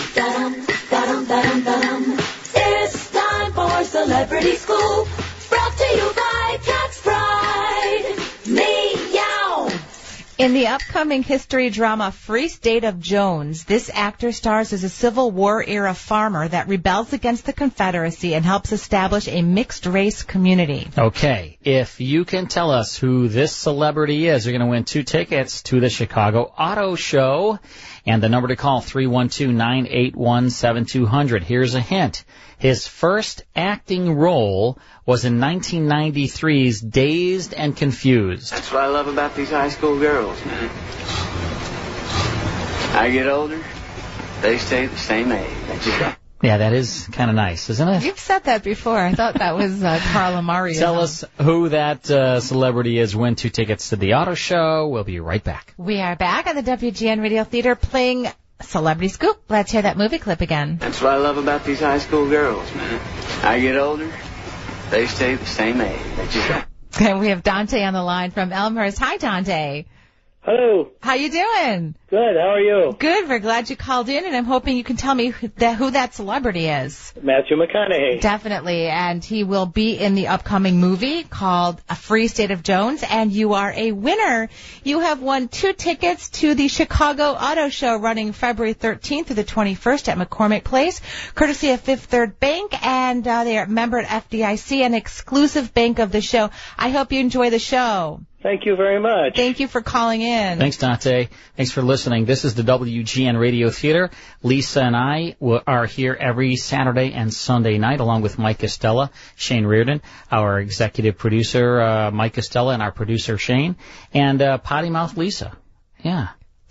It's time for Celebrity Scoop, brought to you by Cat's Pride. Meow. In the upcoming history drama Free State of Jones, this actor stars as a Civil War-era farmer that rebels against the Confederacy and helps establish a mixed-race community. Okay, if you can tell us who this celebrity is, you're going to win two tickets to the Chicago Auto Show. And the number to call, three one two, nine eight one, seven two zero zero. Here's a hint. His first acting role was in nineteen ninety-three's Dazed and Confused. That's what I love about these high school girls, man. I get older, they stay the same age. Yeah, that is kind of nice, isn't it? You've said that before. I thought that was uh, Carla Mario. Tell us who that uh, celebrity is. Win two tickets to the auto show. We'll be right back. We are back on the W G N Radio Theater playing Celebrity Scoop. Let's hear that movie clip again. That's what I love about these high school girls, man. I get older, they stay the same age. They just... And we have Dante on the line from Elmhurst. Hi, Dante. Hello. How you doing? Good. How are you? Good. We're glad you called in, and I'm hoping you can tell me who that, who that celebrity is. Matthew McConaughey. Definitely, and he will be in the upcoming movie called A Free State of Jones, and you are a winner. You have won two tickets to the Chicago Auto Show running February thirteenth through the twenty-first at McCormick Place, courtesy of Fifth Third Bank, and uh, they are a member at F D I C, an exclusive bank of the show. I hope you enjoy the show. Thank you very much. Thank you for calling in. Thanks, Dante. Thanks for listening. This is the W G N Radio Theater. Lisa and I w- are here every Saturday and Sunday night, along with Mike Costello, Shane Reardon, our executive producer, uh, Mike Costello, and our producer, Shane, and uh, Potty Mouth Lisa. Yeah.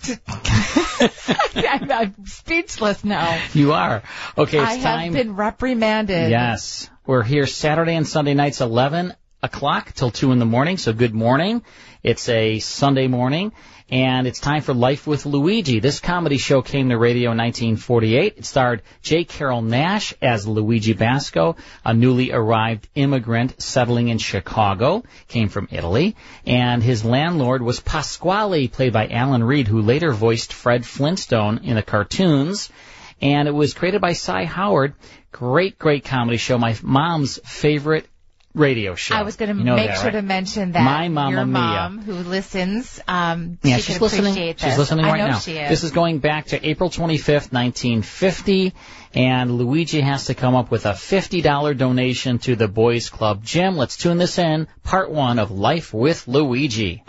I'm, I'm speechless now. You are. Okay, it's I time. have been reprimanded. Yes. We're here Saturday and Sunday nights, eleven o'clock till two in the morning, so good morning. It's a Sunday morning, and it's time for Life with Luigi. This comedy show came to radio in nineteen forty-eight. It starred J. Carrol Naish as Luigi Basco, a newly arrived immigrant settling in Chicago, came from Italy, and his landlord was Pasquale, played by Alan Reed, who later voiced Fred Flintstone in the cartoons, and it was created by Cy Howard. Great, great comedy show. My mom's favorite radio show. I was going to you know make that, sure right? to mention that My Mamma your Mia. mom, who listens, um, Yeah, she she's can listening. appreciate this. She's listening right I know now. She is. This is going back to April twenty-fifth, nineteen fifty, and Luigi has to come up with a fifty dollars donation to the Boys Club Gym. Let's tune this in. Part one of Life with Luigi.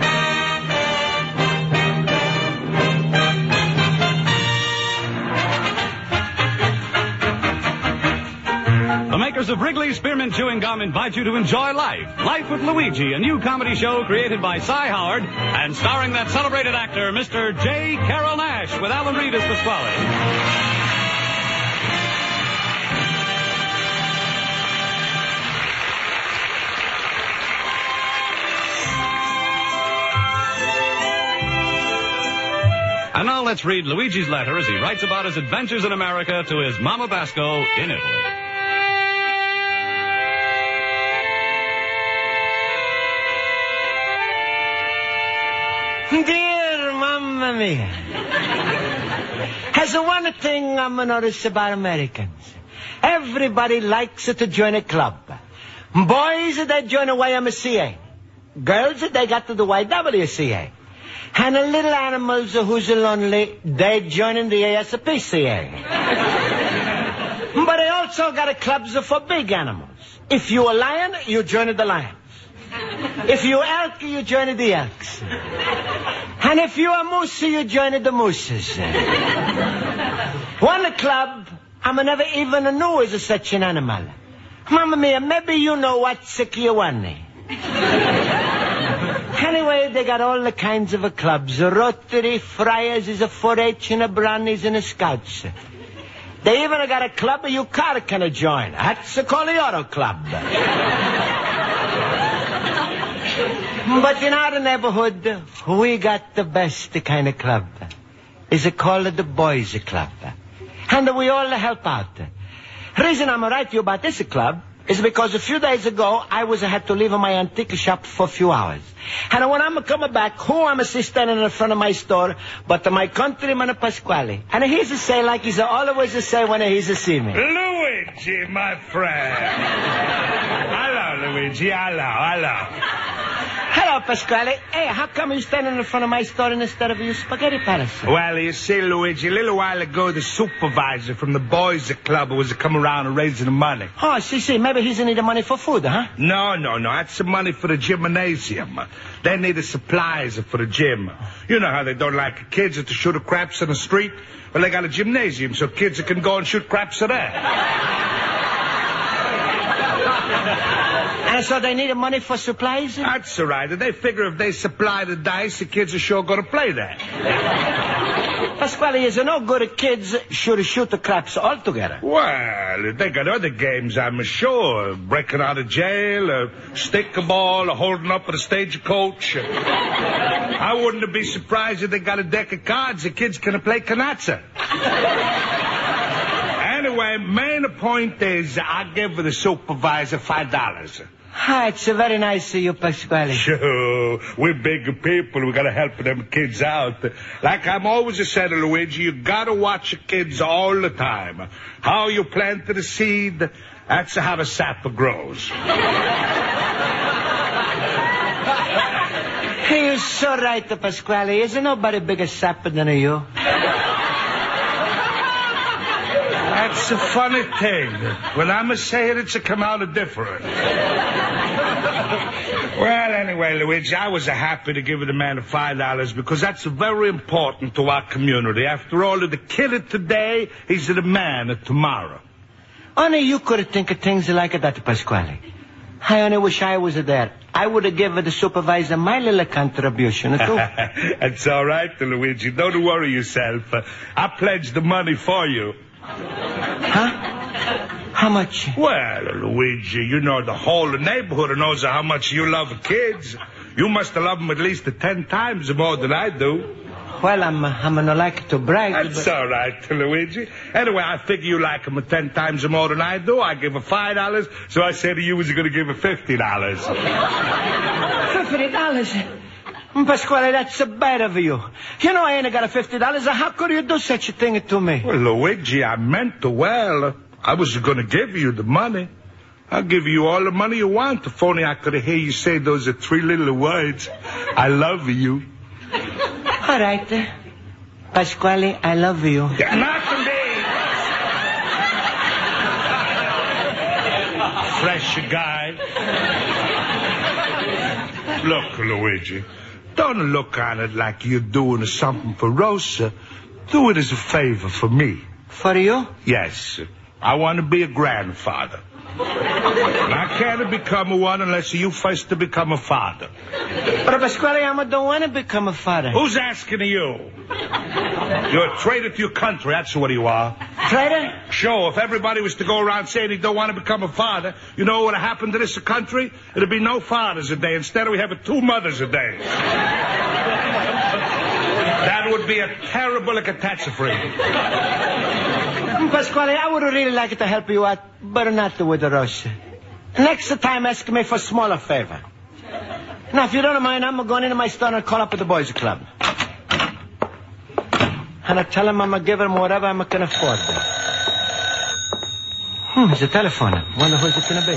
The makers of Wrigley Spearmint Chewing Gum invite you to enjoy Life. Life with Luigi, a new comedy show created by Cy Howard and starring that celebrated actor, Mister J. Carrol Naish, with Alan Reed as Pasquale. And now let's read Luigi's letter as he writes about his adventures in America to his Mama Basco in Italy. Dear Mamma Mia, there's one thing I'm noticed about Americans. Everybody likes to join a club. Boys, they join a Y M C A. Girls, they got to the Y W C A. And the little animals who's lonely, they join in the A S P C A. But they also got a clubs for big animals. If you're a lion, you join the lions. If you're elk, you join the elks. And if you're a moose, you join the mooses. One club I never even knew is such an animal. Mamma Mia, maybe you know what's a Kiawani. Anyway, they got all the kinds of clubs. Rotary, Friars, is a four H, and a Brownies, and a Scouts. They even got a club your car can join. That's called the Auto Club. But in our neighborhood, we got the best kind of club. It's called the Boys Club. And we all help out. The reason I'm writing you about this club is because a few days ago, I was had to leave my antique shop for a few hours. And when I'm coming back, who I'm see standing in front of my store but my countryman Pasquale. And he's a say like he's always a say when he's a see me. Luigi, my friend. Hello, Luigi. Hello, hello. Hello, Pasquale. Hey, how come you standing in front of my store instead of your spaghetti palace? Well, you see, Luigi, a little while ago, the supervisor from the Boys Club was come around and raising the money. Oh, see, see, maybe he's in need of money for food, huh? No, no, no. That's the money for the gymnasium. They need the supplies for the gym. You know how they don't like kids to shoot craps in the street? Well, they got a gymnasium so kids can go and shoot craps there. And so they needed money for supplies? That's all right. And they figure if they supply the dice, the kids are sure going to play that. Pasquale, is it no good at kids should shoot the craps altogether? Well, they got other games, I'm sure. Breaking out of jail, uh, stick a ball, or holding up at a stagecoach. I wouldn't be surprised if they got a deck of cards the kids can play canazza. Anyway, main point is I give the supervisor five dollars. Ah, it's very nice of you, Pasquale. Sure, we're big people. We gotta help them kids out. Like I'm always a saying, Luigi, you gotta watch your kids all the time. How you plant the seed, that's how the sap grows. You're so right, Pasquale. Isn't nobody bigger sapper than you? That's a funny thing. When I'm saying it's a come out of different. Well, anyway, Luigi, I was happy to give the man five dollars because that's very important to our community. After all, the kid today, he's the man of tomorrow. Only you could think of things like that, Pasquale. I only wish I was there. I would have given the supervisor my little contribution, too. That's all right, Luigi. Don't worry yourself. I pledged the money for you. Huh? How much? Well, Luigi, you know the whole neighborhood knows how much you love kids. You must have loved them at least ten times more than I do. Well, I'm, I'm not like to brag. That's but... all right, Luigi. Anyway, I figure you like them ten times more than I do. I give her five dollars, so I said to you was going to give her fifty dollars. Fifty dollars? Pasquale, that's so bad of you. You know I ain't got a fifty dollars. How could you do such a thing to me? Well, Luigi, I meant to well. I was going to give you the money. I'll give you all the money you want. If only I could hear you say those are three little words. I love you. All right. Pasquale, I love you. Yeah, not to me. Fresh guy. Look, Luigi, don't look on it like you're doing something for Rosa. Do it as a favor for me. For you? Yes. I want to be a grandfather. And I can't become one unless you first to become a father. But Pasquale, I don't want to become a father. Who's asking you? You're a traitor to your country, that's what you are. Traitor? Sure, if everybody was to go around saying he don't want to become a father, you know what would have happened to this country? It'd be no fathers a day. Instead, we have two mothers a day. That would be a terrible catastrophe. Pasquale, I would really like to help you out, but not with the Russia. Next time, ask me for a smaller favor. Now, if you don't mind, I'm going into my store and call up at the boys' club. And I tell them I'm going to give them whatever I can afford. Hmm, it's a telephone. Wonder who's it going to be.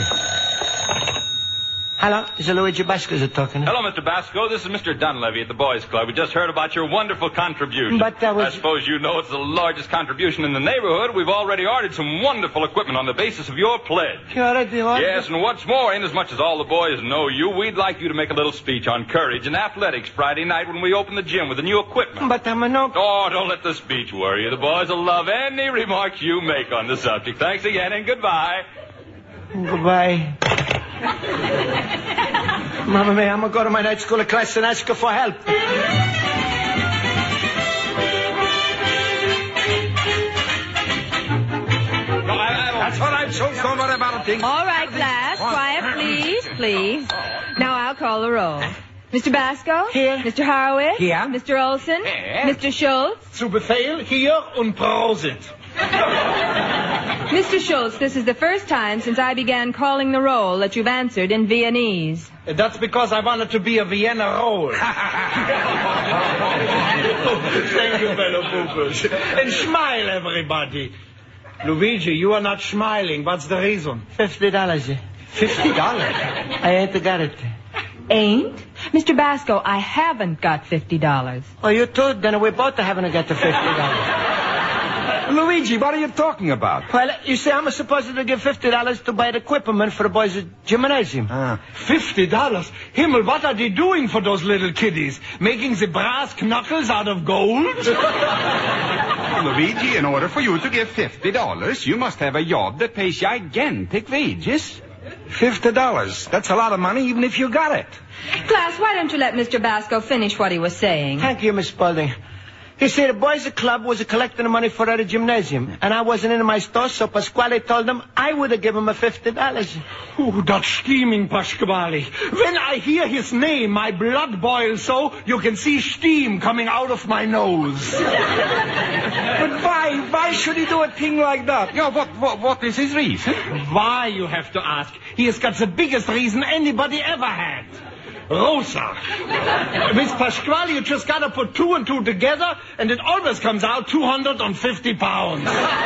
Hello, is it Luigi Basco talking? Hello, Mister Basco. This is Mister Dunleavy at the Boys Club. We just heard about your wonderful contribution. But that was... I suppose you know it's the largest contribution in the neighborhood. We've already ordered some wonderful equipment on the basis of your pledge. You already ordered? Yes, and what's more, inasmuch as all the boys know you, we'd like you to make a little speech on courage and athletics Friday night when we open the gym with the new equipment. But I'm a no... Oh, don't let the speech worry you. The boys will love any remarks you make on the subject. Thanks again, and goodbye. Goodbye. Mamma mia, I'm going to go to my night school class and ask her for help. That's all right, so don't worry about a thing. All right, class. Quiet, please, please. Now I'll call the roll. Mister Basco? Here. Mister Horowitz? Here. Mister Olson? Here. Mister Schultz? Zu Befehl, hier und Prosit. Mister Schultz, this is the first time since I began calling the roll that you've answered in Viennese. That's because I wanted to be a Vienna roll. Thank you, fellow poopers. And smile, everybody. Luigi, you are not smiling. What's the reason? Fifty dollars. Fifty dollars? I ain't got it. Ain't? Mister Basco, I haven't got fifty dollars. Oh, you too? Then we both haven't got the fifty dollars. Luigi, what are you talking about? Well, you see, I'm supposed to give fifty dollars to buy the equipment for the boys' gymnasium. Ah, fifty dollars? Himmel, what are they doing for those little kiddies? Making the brass knuckles out of gold? Luigi, in order for you to give fifty dollars, you must have a job that pays gigantic wages. Fifty dollars. That's a lot of money, even if you got it. Class, why don't you let Mister Basco finish what he was saying? Thank you, Miss Spaulding. You see, the boys' club was collecting the money for the gymnasium, and I wasn't in my store, so Pasquale told them I would have given him a fifty dollars. Oh, that scheming Pasquale. When I hear his name, my blood boils so you can see steam coming out of my nose. But why? Why should he do a thing like that? Yeah, what, what, what is his reason? Why, you have to ask. He has got the biggest reason anybody ever had. Rosa. With Pasquale, you just gotta put two and two together, and it always comes out two hundred fifty pounds.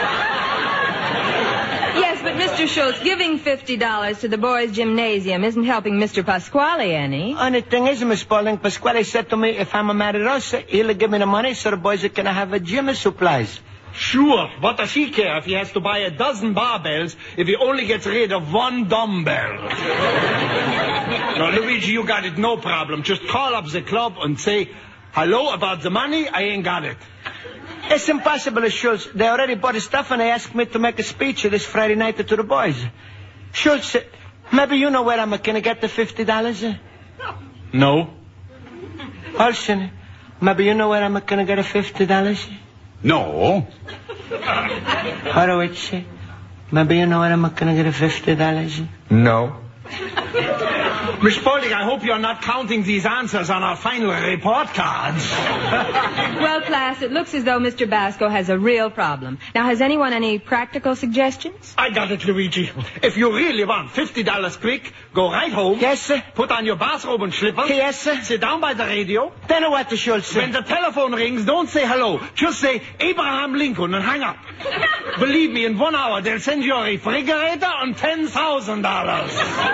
Yes, but Mister Schultz, giving fifty dollars to the boys' gymnasium isn't helping Mister Pasquale any. Only thing is, Miss Spaulding, Pasquale said to me, if I'm a married Rosa, he'll give me the money so the boys can have a gym supplies. Sure. What does he care if he has to buy a dozen barbells if he only gets rid of one dumbbell? Now, Luigi, you got it, no problem. Just call up the club and say, hello, about the money, I ain't got it. It's impossible, Schultz. They already bought the stuff and they asked me to make a speech this Friday night to the boys. Schultz, maybe you know where I'm going to get the fifty dollars? No. Olsen, maybe you know where I'm going to get the fifty dollars? No. Horowitz, maybe you know where I'm going to get the fifty dollars? No. Miss Spaulding, I hope you're not counting these answers on our final report cards. Well, class, it looks as though Mister Basco has a real problem. Now, has anyone any practical suggestions? I got it, Luigi. If you really want fifty dollars quick, go right home. Yes, sir. Put on your bathrobe and slippers. Yes, sir. Sit down by the radio. Then what, Schultz? When the telephone rings, don't say hello. Just say Abraham Lincoln and hang up. Believe me, in one hour, they'll send you a refrigerator and ten thousand dollars.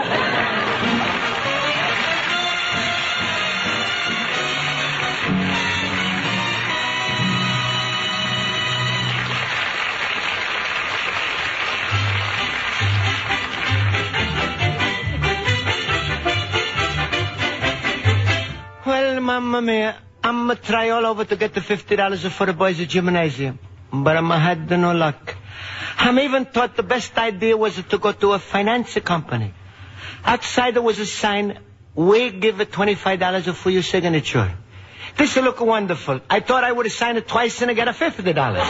Well, Mamma Mia, I'm going to try all over to get the fifty dollars for the boys at gymnasium. But I'm had no luck. I'm even thought the best idea was to go to a finance company. Outside there was a sign, we give it twenty-five dollars for your signature. This will look wonderful. I thought I would have signed it twice and I get a fifty dollars.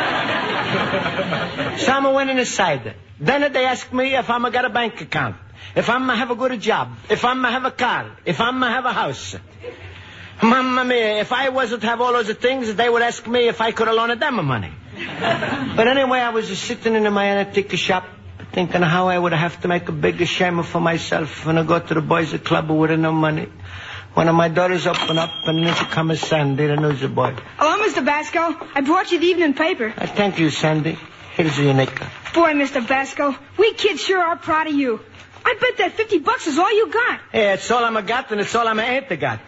So I went inside. Then they asked me if I'm going to get a bank account, if I'm going to have a good job, if I'm going to have a car, if I'm going to have a house. Mamma mia, if I wasn't to have all those things, they would ask me if I could have loaned them money. But anyway, I was just sitting in my antique shop thinking how I would have to make a big shame for myself when I go to the boys' club with no money. One of my daughters opened up and in comes Sandy, the news boy. Hello, Mister Basco. I brought you the evening paper. Uh, thank you, Sandy. Here's your nickel. Boy, Mister Basco, we kids sure are proud of you. I bet that fifty bucks is all you got. Yeah, it's all I'm got and it's all I'm ain't got.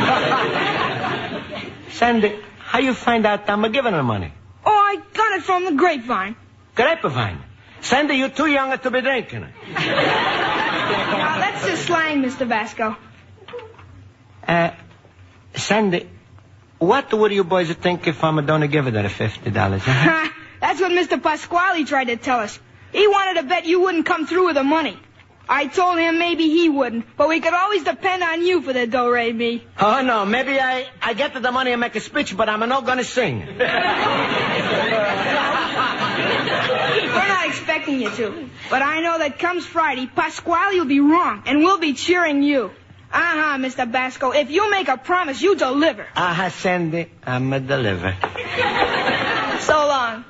Sandy, how you find out I'm giving her money? Oh, I got it from the grapevine. Grapevine? Sandy, you're too young to be drinking. Now, that's just slang, Mister Basco. Uh, Sandy, what would you boys think if I'm going to give her that fifty dollars? Huh? That's what Mister Pasquale tried to tell us. He wanted to bet you wouldn't come through with the money. I told him maybe he wouldn't, but we could always depend on you for the do-re-mi. Oh, no, maybe I, I get to the money and make a speech, but I'm not going to sing. We're not expecting you to, but I know that comes Friday, Pasquale will be wrong, and we'll be cheering you. Uh-huh, Mister Basco, if you make a promise, you deliver. Uh-huh, Sandy, I'm a deliver. So long.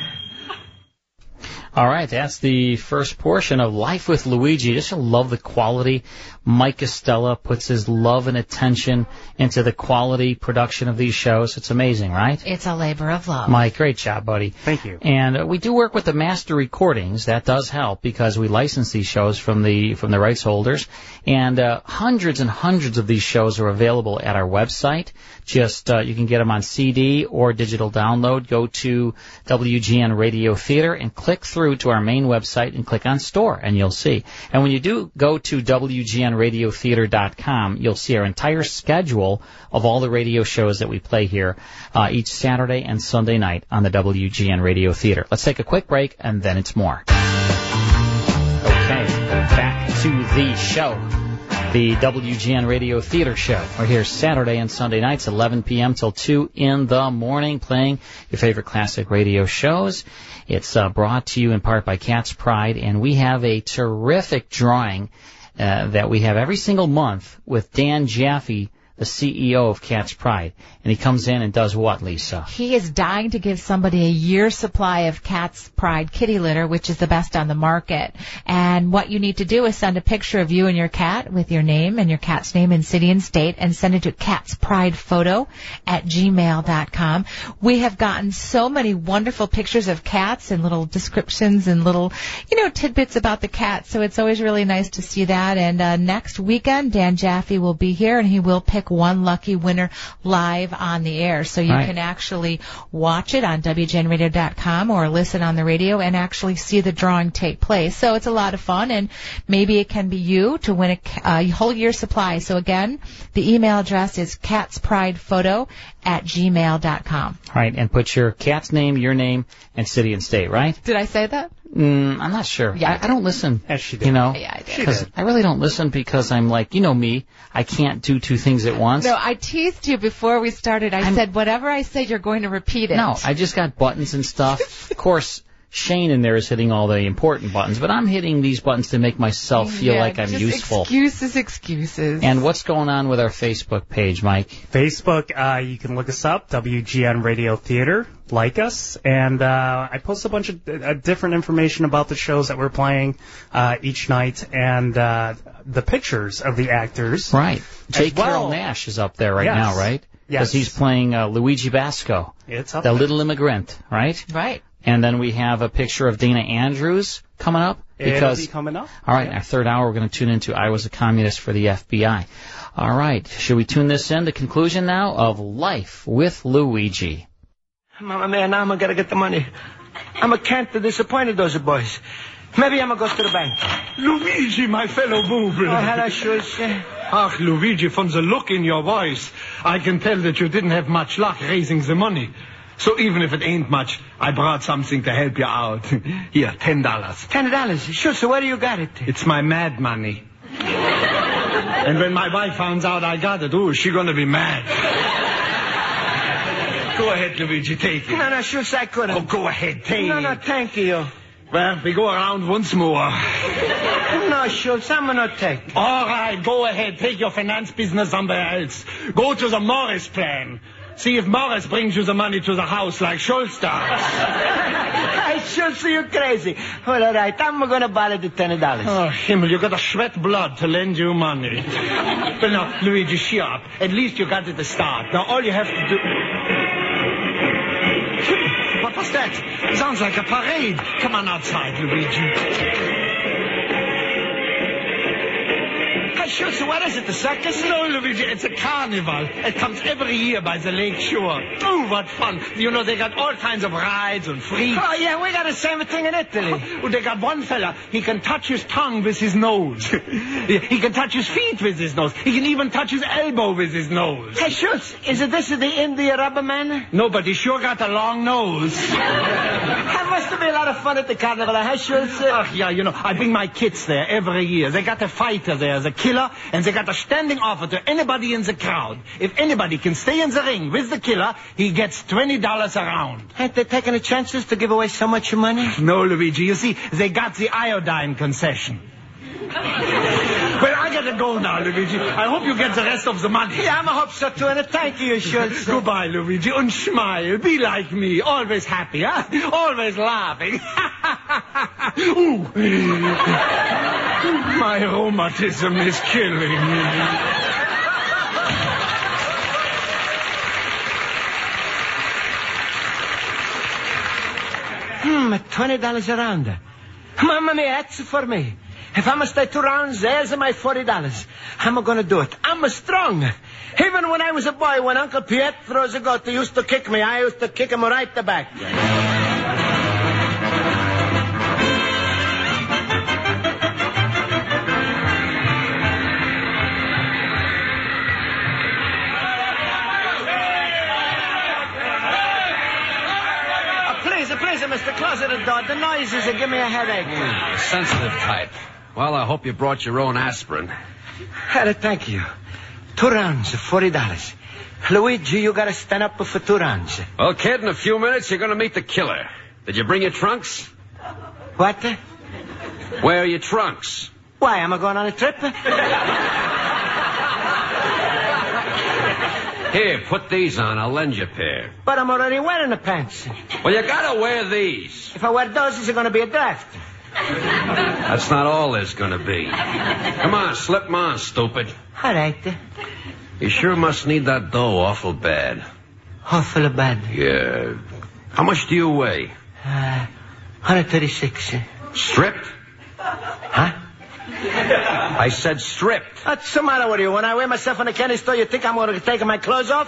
All right, that's the first portion of Life with Luigi. Just love the quality. Mike Costello puts his love and attention into the quality production of these shows. It's amazing, right? It's a labor of love. Mike, great job, buddy. Thank you. And uh, we do work with the master recordings. That does help because we license these shows from the from the rights holders. And uh, hundreds and hundreds of these shows are available at our website. Just uh, you can get them on C D or digital download. Go to W G N Radio Theater and click through to our main website and click on Store, and you'll see. And when you do go to W G N radio theater dot com, you'll see our entire schedule of all the radio shows that we play here uh, each Saturday and Sunday night on the W G N Radio Theater. Let's take a quick break, and then it's more. Okay. Back to the show. The W G N Radio Theater Show. We're here Saturday and Sunday nights, eleven p.m. till two in the morning, playing your favorite classic radio shows. It's uh, brought to you in part by Cat's Pride, and we have a terrific drawing uh, that we have every single month with Dan Jaffe, the C E O of Cat's Pride. And he comes in and does what, Lisa? He is dying to give somebody a year's supply of Cat's Pride kitty litter, which is the best on the market. And what you need to do is send a picture of you and your cat with your name and your cat's name and city and state, and send it to Cat's Pride Photo at gmail dot com. We have gotten so many wonderful pictures of cats and little descriptions and little, you know, tidbits about the cat. So it's always really nice to see that. And uh, next weekend, Dan Jaffe will be here, and he will pick one lucky winner live on the air. So you Right. can actually watch it on W G N radio dot com or listen on the radio and actually see the drawing take place. So it's a lot of fun, and maybe it can be you to win a uh, whole year's supply. So again, the email address is catspridephoto at gmail dot com. Right, and put your cat's name, your name, and city and state, right? Did I say that? Mm, I'm not sure. Yeah, I, I don't listen. Yes, she did. You know, Yeah, I did. She 'cause did. I really don't listen because I'm like, you know me, I can't do two things at once. No, I teased you before we started. I said, whatever I say, you're going to repeat it. No, I just got buttons and stuff. Of course, Shane in there is hitting all the important buttons, but I'm hitting these buttons to make myself feel Yeah, like I'm just useful. Excuses, excuses. And what's going on with our Facebook page, Mike? Facebook, uh, you can look us up, W G N Radio Theater, like us, and uh, I post a bunch of uh, different information about the shows that we're playing uh, each night, and uh, the pictures of the actors. Right. J. As well. Carroll Nash is up there right Yes. now, right? Yes. Because he's playing uh, Luigi Basco, It's up the there. little immigrant, right? Right. And then we have a picture of Dana Andrews coming up. It'll Because, be coming up. all right, in our third hour, we're going to tune into I Was a Communist for the F B I. All right, should we tune this in? The conclusion now of Life with Luigi. Mama, man, now I'm gonna get the money. I'm a can't disappointed those boys. Maybe I'm gonna go to the bank. Luigi, my fellow boob. Oh, hello, Schultz. Ach, Luigi, from the look in your voice, I can tell that you didn't have much luck raising the money. So even if it ain't much, I brought something to help you out. Here, ten dollars. Ten dollars. Schultz, where do you got it? It's my mad money. And when my wife finds out I got it, ooh, she gonna be mad. Go ahead, Luigi, take it. No, no, Schultz, I couldn't. Oh, go ahead, take No, it. no, thank you. Well, we go around once more. No, Schultz, I'm gonna take. All right, go ahead. Take your finance business somewhere else. Go to the Morris plan. See if Morris brings you the money to the house like Schultz does. Hey, Schultz, you crazy. Well, all right, I'm gonna borrow the ten dollars. Oh, Himmel, you gotta sweat blood to lend you money. Well, now, Luigi, cheer up. At least you got it to start. Now, all you have to do... What was that? Sounds like a parade. Come on outside, Luigi. Hey, Schultz, what is it, the circus? No, Luigi, it's a carnival. It comes every year by the lake shore. Oh, what fun. You know, they got all kinds of rides and freaks. Oh, yeah, we got the same thing in Italy. Oh, they got one fella. He can touch his tongue with his nose. He can touch his feet with his nose. He can even touch his elbow with his nose. Hey, Schultz, is it this the India rubber man? No, but he sure got a long nose. That must be a lot of fun at the carnival, huh, Schultz? Ach, yeah, you know, I bring my kids there every year. They got a fighter there, the killer, and they got a standing offer to anybody in the crowd. If anybody can stay in the ring with the killer, he gets twenty dollars a round. Ain't they taking the chances to give away so much money? No, Luigi, you see, they got the iodine concession. Well, I gotta go now, Luigi. I hope you get the rest of the money. Yeah, I'm a hope so too, and thank you, Schultz. Goodbye, Luigi, and smile. Be like me, always happy, huh? Always laughing. Ooh. My rheumatism is killing me. Hmm, twenty dollars a round. Mamma mia, that's for me. If I'm gonna stay two rounds, there's my forty dollars. I'm gonna do it. I'm strong. Even when I was a boy, when Uncle Pietro Zagotti used to kick me, I used to kick him right the back. Uh, please, uh, please, uh, Mister Close the door. The noises uh, give me a headache. Mm, sensitive type. Well, I hope you brought your own aspirin. Harry, thank you. Two rounds, forty dollars. Luigi, you gotta stand up for two rounds. Well, kid, in a few minutes you're gonna meet the killer. Did you bring your trunks? What? Where are your trunks? Why, am I going on a trip? Here, put these on. I'll lend you a pair. But I'm already wearing the pants. Well, you gotta wear these. If I wear those, it's gonna be a draft. That's not all there's gonna be. Come on, slip 'em on, stupid. All right. You sure must need that dough awful bad. Awful bad. Yeah. How much do you weigh? Uh, one thirty-six. Stripped? Huh? I said stripped. What's the matter with you? When I weigh myself in a candy store, you think I'm going to take my clothes off?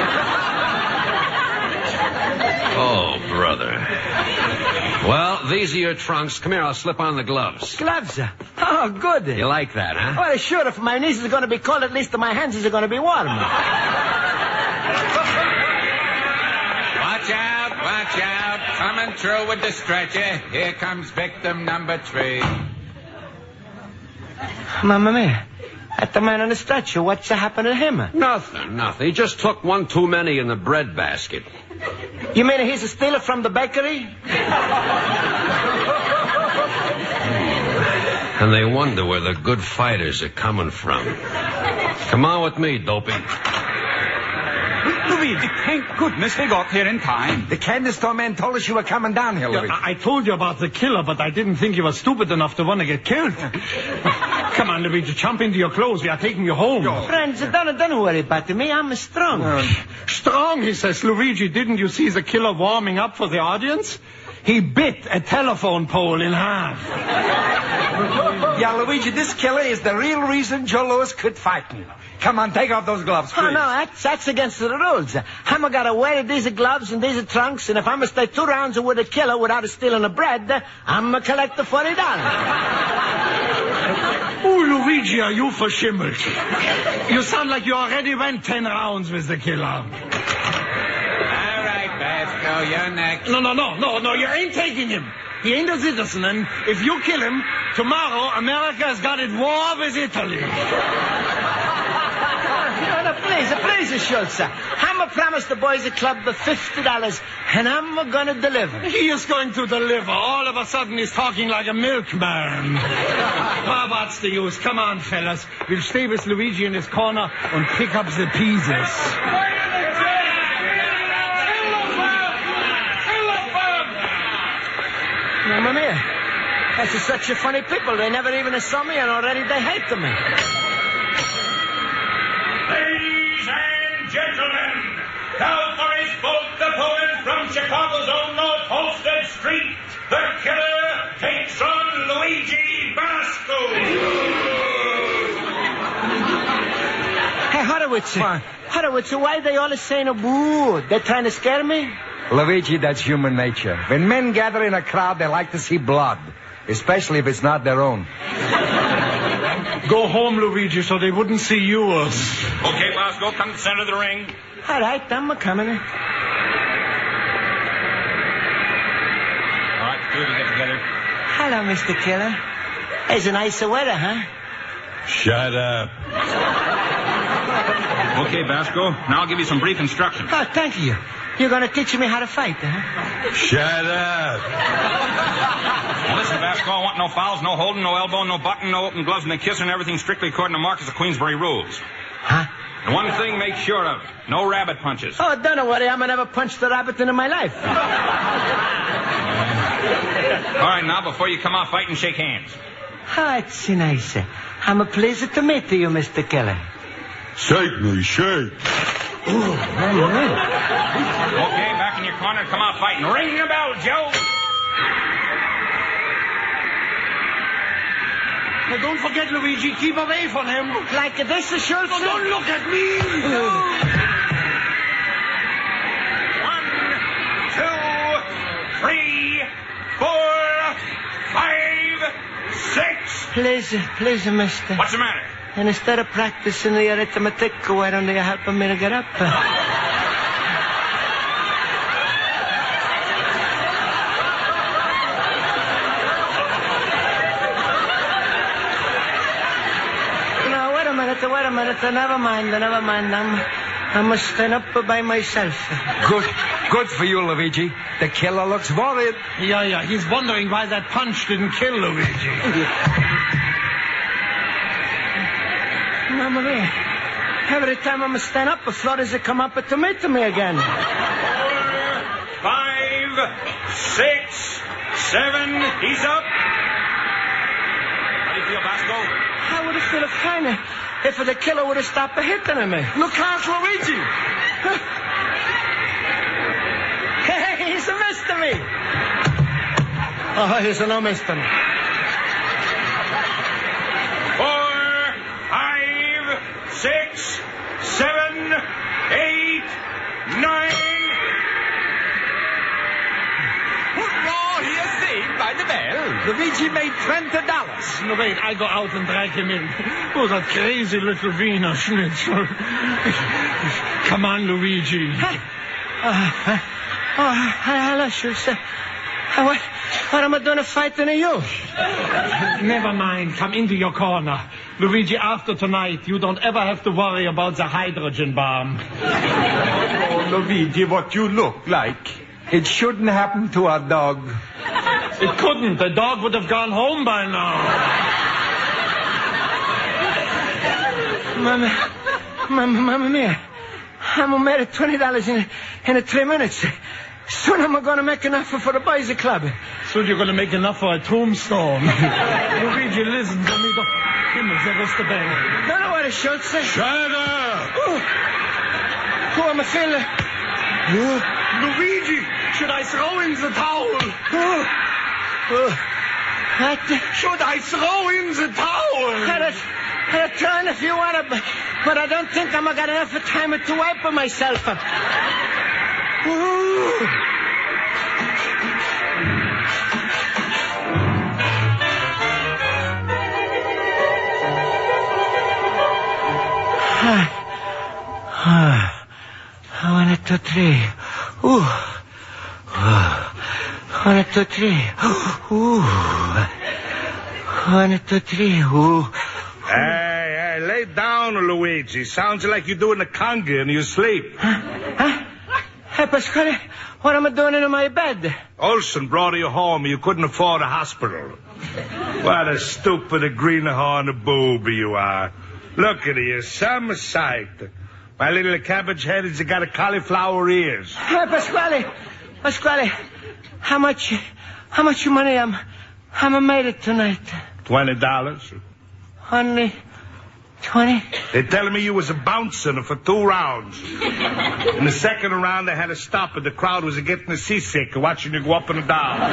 Oh, brother. Well, these are your trunks. Come here, I'll slip on the gloves. Gloves? Oh, good. You like that, huh? Well, sure. If my knees are going to be cold, at least my hands are going to be warm. Watch out, watch out. Coming through with the stretcher. Here comes victim number three. Mamma mia. At the man on the stretcher, what's happened to him? Nothing, nothing. He just took one too many in the bread basket. You mean he's a stealer from the bakery? And they wonder where the good fighters are coming from. Come on with me, dopey. Luigi, thank goodness we got here in time. The candy store man told us you were coming down here, Luigi. Yeah, I-, I told you about the killer, but I didn't think you were stupid enough to want to get killed. Come on, Luigi, jump into your clothes. We are taking you home. Friends, don't, don't worry about me. I'm strong. Uh, strong, he says. Luigi, didn't you see the killer warming up for the audience? He bit a telephone pole in half. Yeah, Luigi, this killer is the real reason Joe Louis quit fighting. Come on, take off those gloves, please. Oh, no, that's, that's against the rules. I'm going to wear these gloves and these trunks, and if I'm going to stay two rounds with a killer without stealing the bread, I'm going to collect the forty dollars. Oh, Luigi, are you verschimmelt? You sound like you already went ten rounds with the killer. All right, Basco, you're next. No, no, no, no, no, you ain't taking him. He ain't a citizen, and if you kill him, tomorrow America's got at war with Italy. No, no, please, please, Schultz. I'm going to promise the boys at club the fifty dollars, and I'm going to deliver. He is going to deliver. All of a sudden, he's talking like a milkman. Well, what's the use? Come on, fellas. We'll stay with Luigi in his corner and pick up the pieces. Mamma mia. That's such a funny people. They never even saw me, and already they hate me. Ladies and gentlemen, now for his boat, the poet from Chicago's own North Holstead Street, the killer takes on Luigi Basco. Hey, Horowitz. Horowitz, why are they all saying a boo? They're trying to scare me? Luigi, that's human nature. When men gather in a crowd, they like to see blood, especially if it's not their own. Go home, Luigi, so they wouldn't see yours. Okay, Basco, come to the center of the ring. All right, I'm coming. All right, two of you get together. Hello, Mister Killer. It's a nice weather, huh? Shut up. Okay, Basco, now I'll give you some brief instructions. Oh, thank you. You're going to teach me how to fight, huh? Shut up. Now listen, Basco, I want no fouls, no holding, no elbow, no button, no open gloves, and a kiss, and everything strictly according to Marcus of Queensbury rules. Huh? And one thing make sure of, no rabbit punches. Oh, don't worry, I'm never punched a rabbit in my life. All right, now, before you come off fighting, shake hands. Oh, it's nice. I'm pleased to meet you, Mister Keller. Shake me, shake. Okay, back in your corner, come out fighting. Ring the bell, Joe. Now, don't forget, Luigi, keep away from him. Like this, Schultz? No, don't look at me. No. One, two, three, four, five, six. Please, please, mister. What's the matter? And instead of practicing the arithmetic, why don't you help me to get up? minute, wait a minute. Never mind, never mind. I'm, I'm a stand up by myself. Good. Good for you, Luigi. The killer looks worried. Yeah, yeah. He's wondering why that punch didn't kill Luigi. Mamma mia. Every time I'm a stand up, the Floridas come up to meet me again. Five, six, seven. He's up. How do you feel, Basco? I would have felt fine if the killer would have stopped hitting me. Look out, Luigi. Hey, he's a mystery. Oh, he's no mystery. Four, five, six, seven, eight, nine. Oh, he is saved by the bell. Luigi made twenty dollars. No, wait, I go out and drag him in. Oh, that crazy little Wiener Schnitzel. Come on, Luigi. Uh, uh, oh, hello, Schultz. Uh, what, what am I doing fighting you? Never mind. Come into your corner. Luigi, after tonight, you don't ever have to worry about the hydrogen bomb. Oh, Luigi, what you look like. It shouldn't happen to a dog. It couldn't. The dog would have gone home by now. Mama, mama, mama mia. I'm made at twenty dollars in, in three minutes. Soon I'm going to make enough for the boys club. Soon you're going to make enough for a tombstone. Luigi, listen to me. The Himmels, there was the bell. No, no, what is Schultz? Shut up! Oh, oh I'm feeling. Oh, Luigi, should I throw in the towel? Oh, oh. What? Should I throw in the towel? I'll, I'll turn if you want to, but, but I don't think I'm got enough time to wipe myself. Ooh. One, two, three. Ooh. One, two, three. Ooh. One, two, three. Ooh. Hey, hey, lay down, Luigi. Sounds like you're doing a conga in your sleep. Huh? Huh? Hey, Pasquale, what am I doing in my bed? Olson brought you home. You couldn't afford a hospital. What a stupid greenhorn booby you are. Look at you, some sight. My little cabbage head has got a cauliflower ears. Hey, Pasquale, Pasquale, how much, how much money am, am made it tonight? Twenty dollars. Only twenty? They're telling me you was a bouncing for two rounds. In the second round, they had to stop it. The crowd was getting seasick watching you go up and down.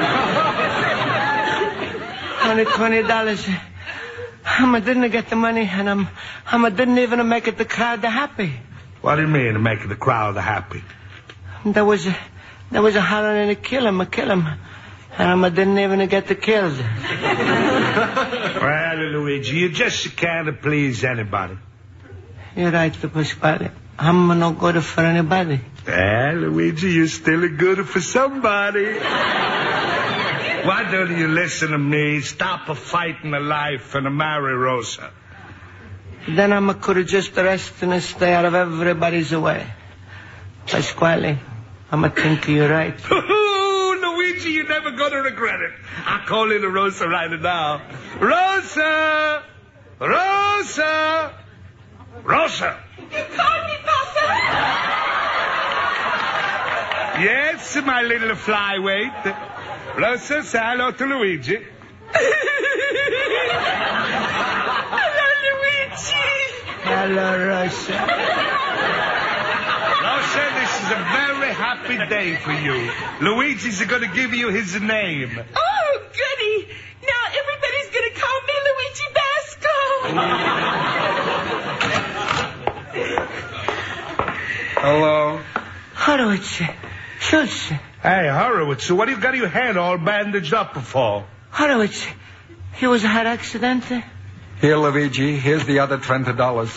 Only twenty dollars. I didn't get the money, and I'm, I didn't even make it the crowd happy. What do you mean, making the crowd happy? There was a, there was a hollering and a kill him, a kill him, and I didn't even get the kills. Well, Luigi, you just can't please anybody. You're right, Pasquale. I'm no good for anybody. Well, Luigi, you're still good for somebody. Why don't you listen to me, stop a fight in the life, and marry Rosa? Then I could just rest and stay out of everybody's way. Pasquale, I'm think you're right. Luigi, you're never going to regret it. I'll call in Rosa right now. Rosa! Rosa! Rosa! You called me, Papa? Yes, my little flyweight. Rosa, say hello to Luigi. Hello, Luigi. Hello, Rosa. Rosa, this is a very happy day for you. Luigi's going to give you his name. Oh, goody. Now everybody's going to call me Luigi Basco. Hello. Horowitz. Schultz. Hey, Horowitz, what do you got your head all bandaged up for? Horowitz, he was a heart accident. Here, Luigi. Here's the other twenty dollars.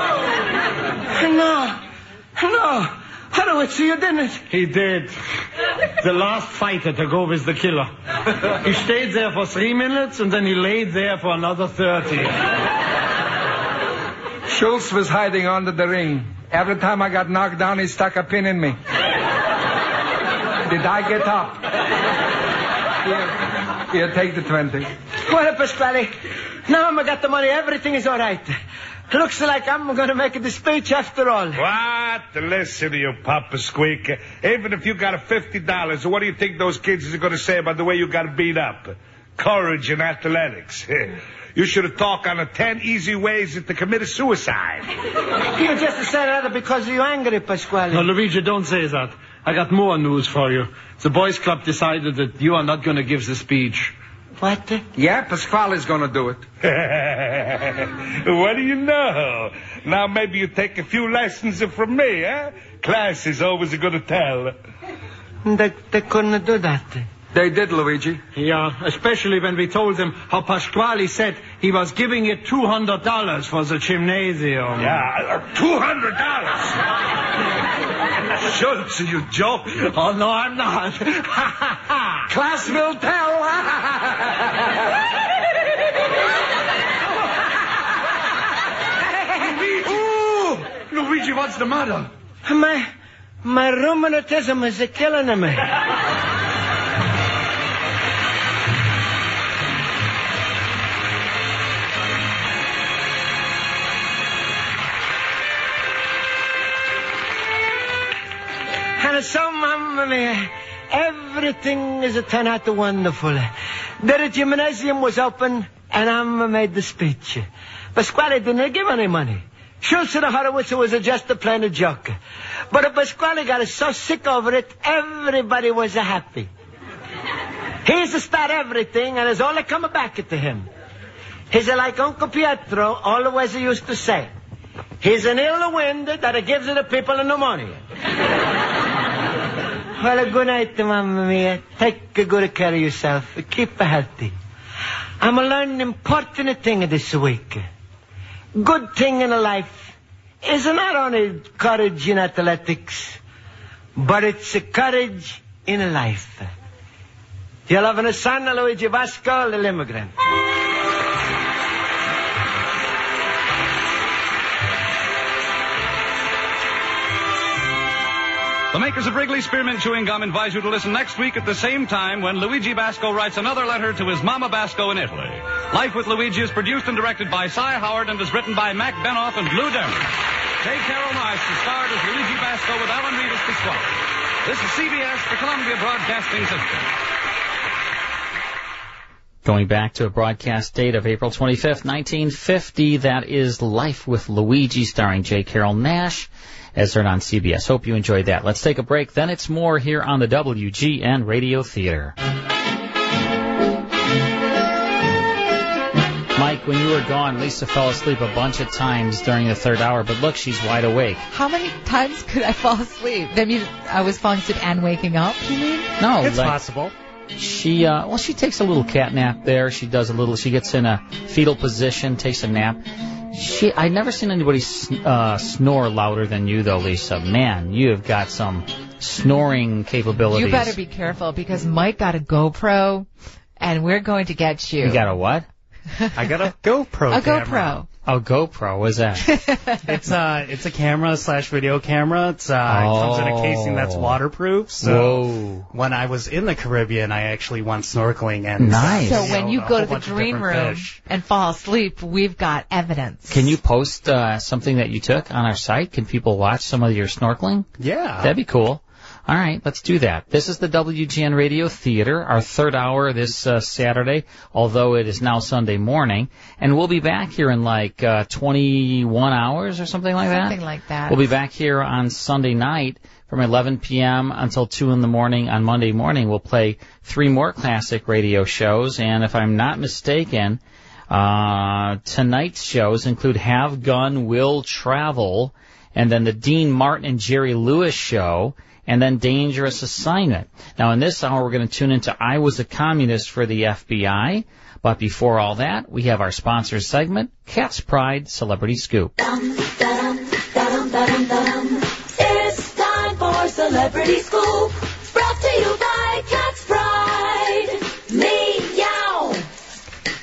No. No. Horowitz, you didn't. He did. the last fighter to go with the killer. He stayed there for three minutes, and then he laid there for another thirty. Schultz was hiding under the ring. Every time I got knocked down, he stuck a pin in me. Did I get up? Here, here, take the twenty. Well, Pasquale, now I got the money. Everything is all right. Looks like I'm going to make the speech after all. What? Listen to you, Papa Squeak. Even if you got a fifty dollars, what do you think those kids are going to say about the way you got beat up? Courage and athletics. You should have talked on the ten easy ways to commit a suicide. You just said that because you're angry, Pasquale. No, Luigi, don't say that. I got more news for you. The boys' club decided that you are not going to give the speech. What? Yeah, Pasquale's going to do it. What do you know? Now maybe you take a few lessons from me, eh? Class is always going to tell. They, they couldn't do that. They did, Luigi. Yeah, especially when we told them how Pasquale said he was giving you two hundred dollars for the gymnasium. Yeah, two hundred dollars. Schultz, are you joking? Oh, no, I'm not. Class will tell. Luigi! Luigi, what's the matter? My, my rheumatism is killing me. And so, Mamma mia, everything is turned out wonderful. The gymnasium was open, and I made the speech. Pasquale didn't give any money. Schultz and Horowitz was just a plain joke. But Pasquale got so sick over it, everybody was happy. He's to start everything, and it's all coming back to him. He's like Uncle Pietro always used to say. He's an ill wind that gives the people pneumonia. Well, good night, Mamma mia. Take good care of yourself. Keep healthy. I'm learning an important thing this week. Good thing in life is not only courage in athletics, but it's a courage in life. You're loving a son, Luigi Vasco, the immigrant. The makers of Wrigley Spearmint Chewing Gum invite you to listen next week at the same time when Luigi Basco writes another letter to his Mama Basco in Italy. Life with Luigi is produced and directed by Cy Howard and is written by Mac Benoff and Blue Dermott. J. Carol Nash is starred as Luigi Basco with Alan Rivas Pasquale. This is C B S, the Columbia Broadcasting System. Going back to a broadcast date of April twenty-fifth, nineteen fifty, that is Life with Luigi, starring J. Carol Nash, as heard on C B S. Hope you enjoyed that. Let's take a break. Then it's more here on the W G N Radio Theater. Mike, when you were gone, Lisa fell asleep a bunch of times during the third hour, but look, she's wide awake. How many times could I fall asleep? That means I was falling asleep and waking up, you mean? No. It's like, possible. She, uh, well, she takes a little cat nap there. She does a little, she gets in a fetal position, takes a nap. She, I've never seen anybody uh, snore louder than you, though, Lisa. Man, you have got some snoring capabilities. You better be careful, because Mike got a GoPro, and we're going to get you. You got a what? I got a GoPro A camera. GoPro. Oh, GoPro, what's that? It's uh, it's a camera slash video camera. It's uh, oh. it comes in a casing that's waterproof. So Whoa. when I was in the Caribbean, I actually went snorkeling and nice. So you when know, you a go whole to the bunch of green different room fish. and fall asleep, we've got evidence. Can you post uh, something that you took on our site? Can people watch some of your snorkeling? Yeah. That'd be cool. All right, let's do that. This is the W G N Radio Theater, our third hour this uh, Saturday, although it is now Sunday morning. And we'll be back here in like uh, twenty-one hours or something like that. Something like that. We'll be back here on Sunday night from eleven p.m. until two in the morning. On Monday morning, we'll play three more classic radio shows. And if I'm not mistaken, uh, tonight's shows include Have Gun, Will Travel, and then the Dean Martin and Jerry Lewis show, and then Dangerous Assignment. Now, in this hour, we're going to tune into I Was a Communist for the F B I. But before all that, we have our sponsor segment, Cat's Pride Celebrity Scoop. It's time for Celebrity Scoop, brought to you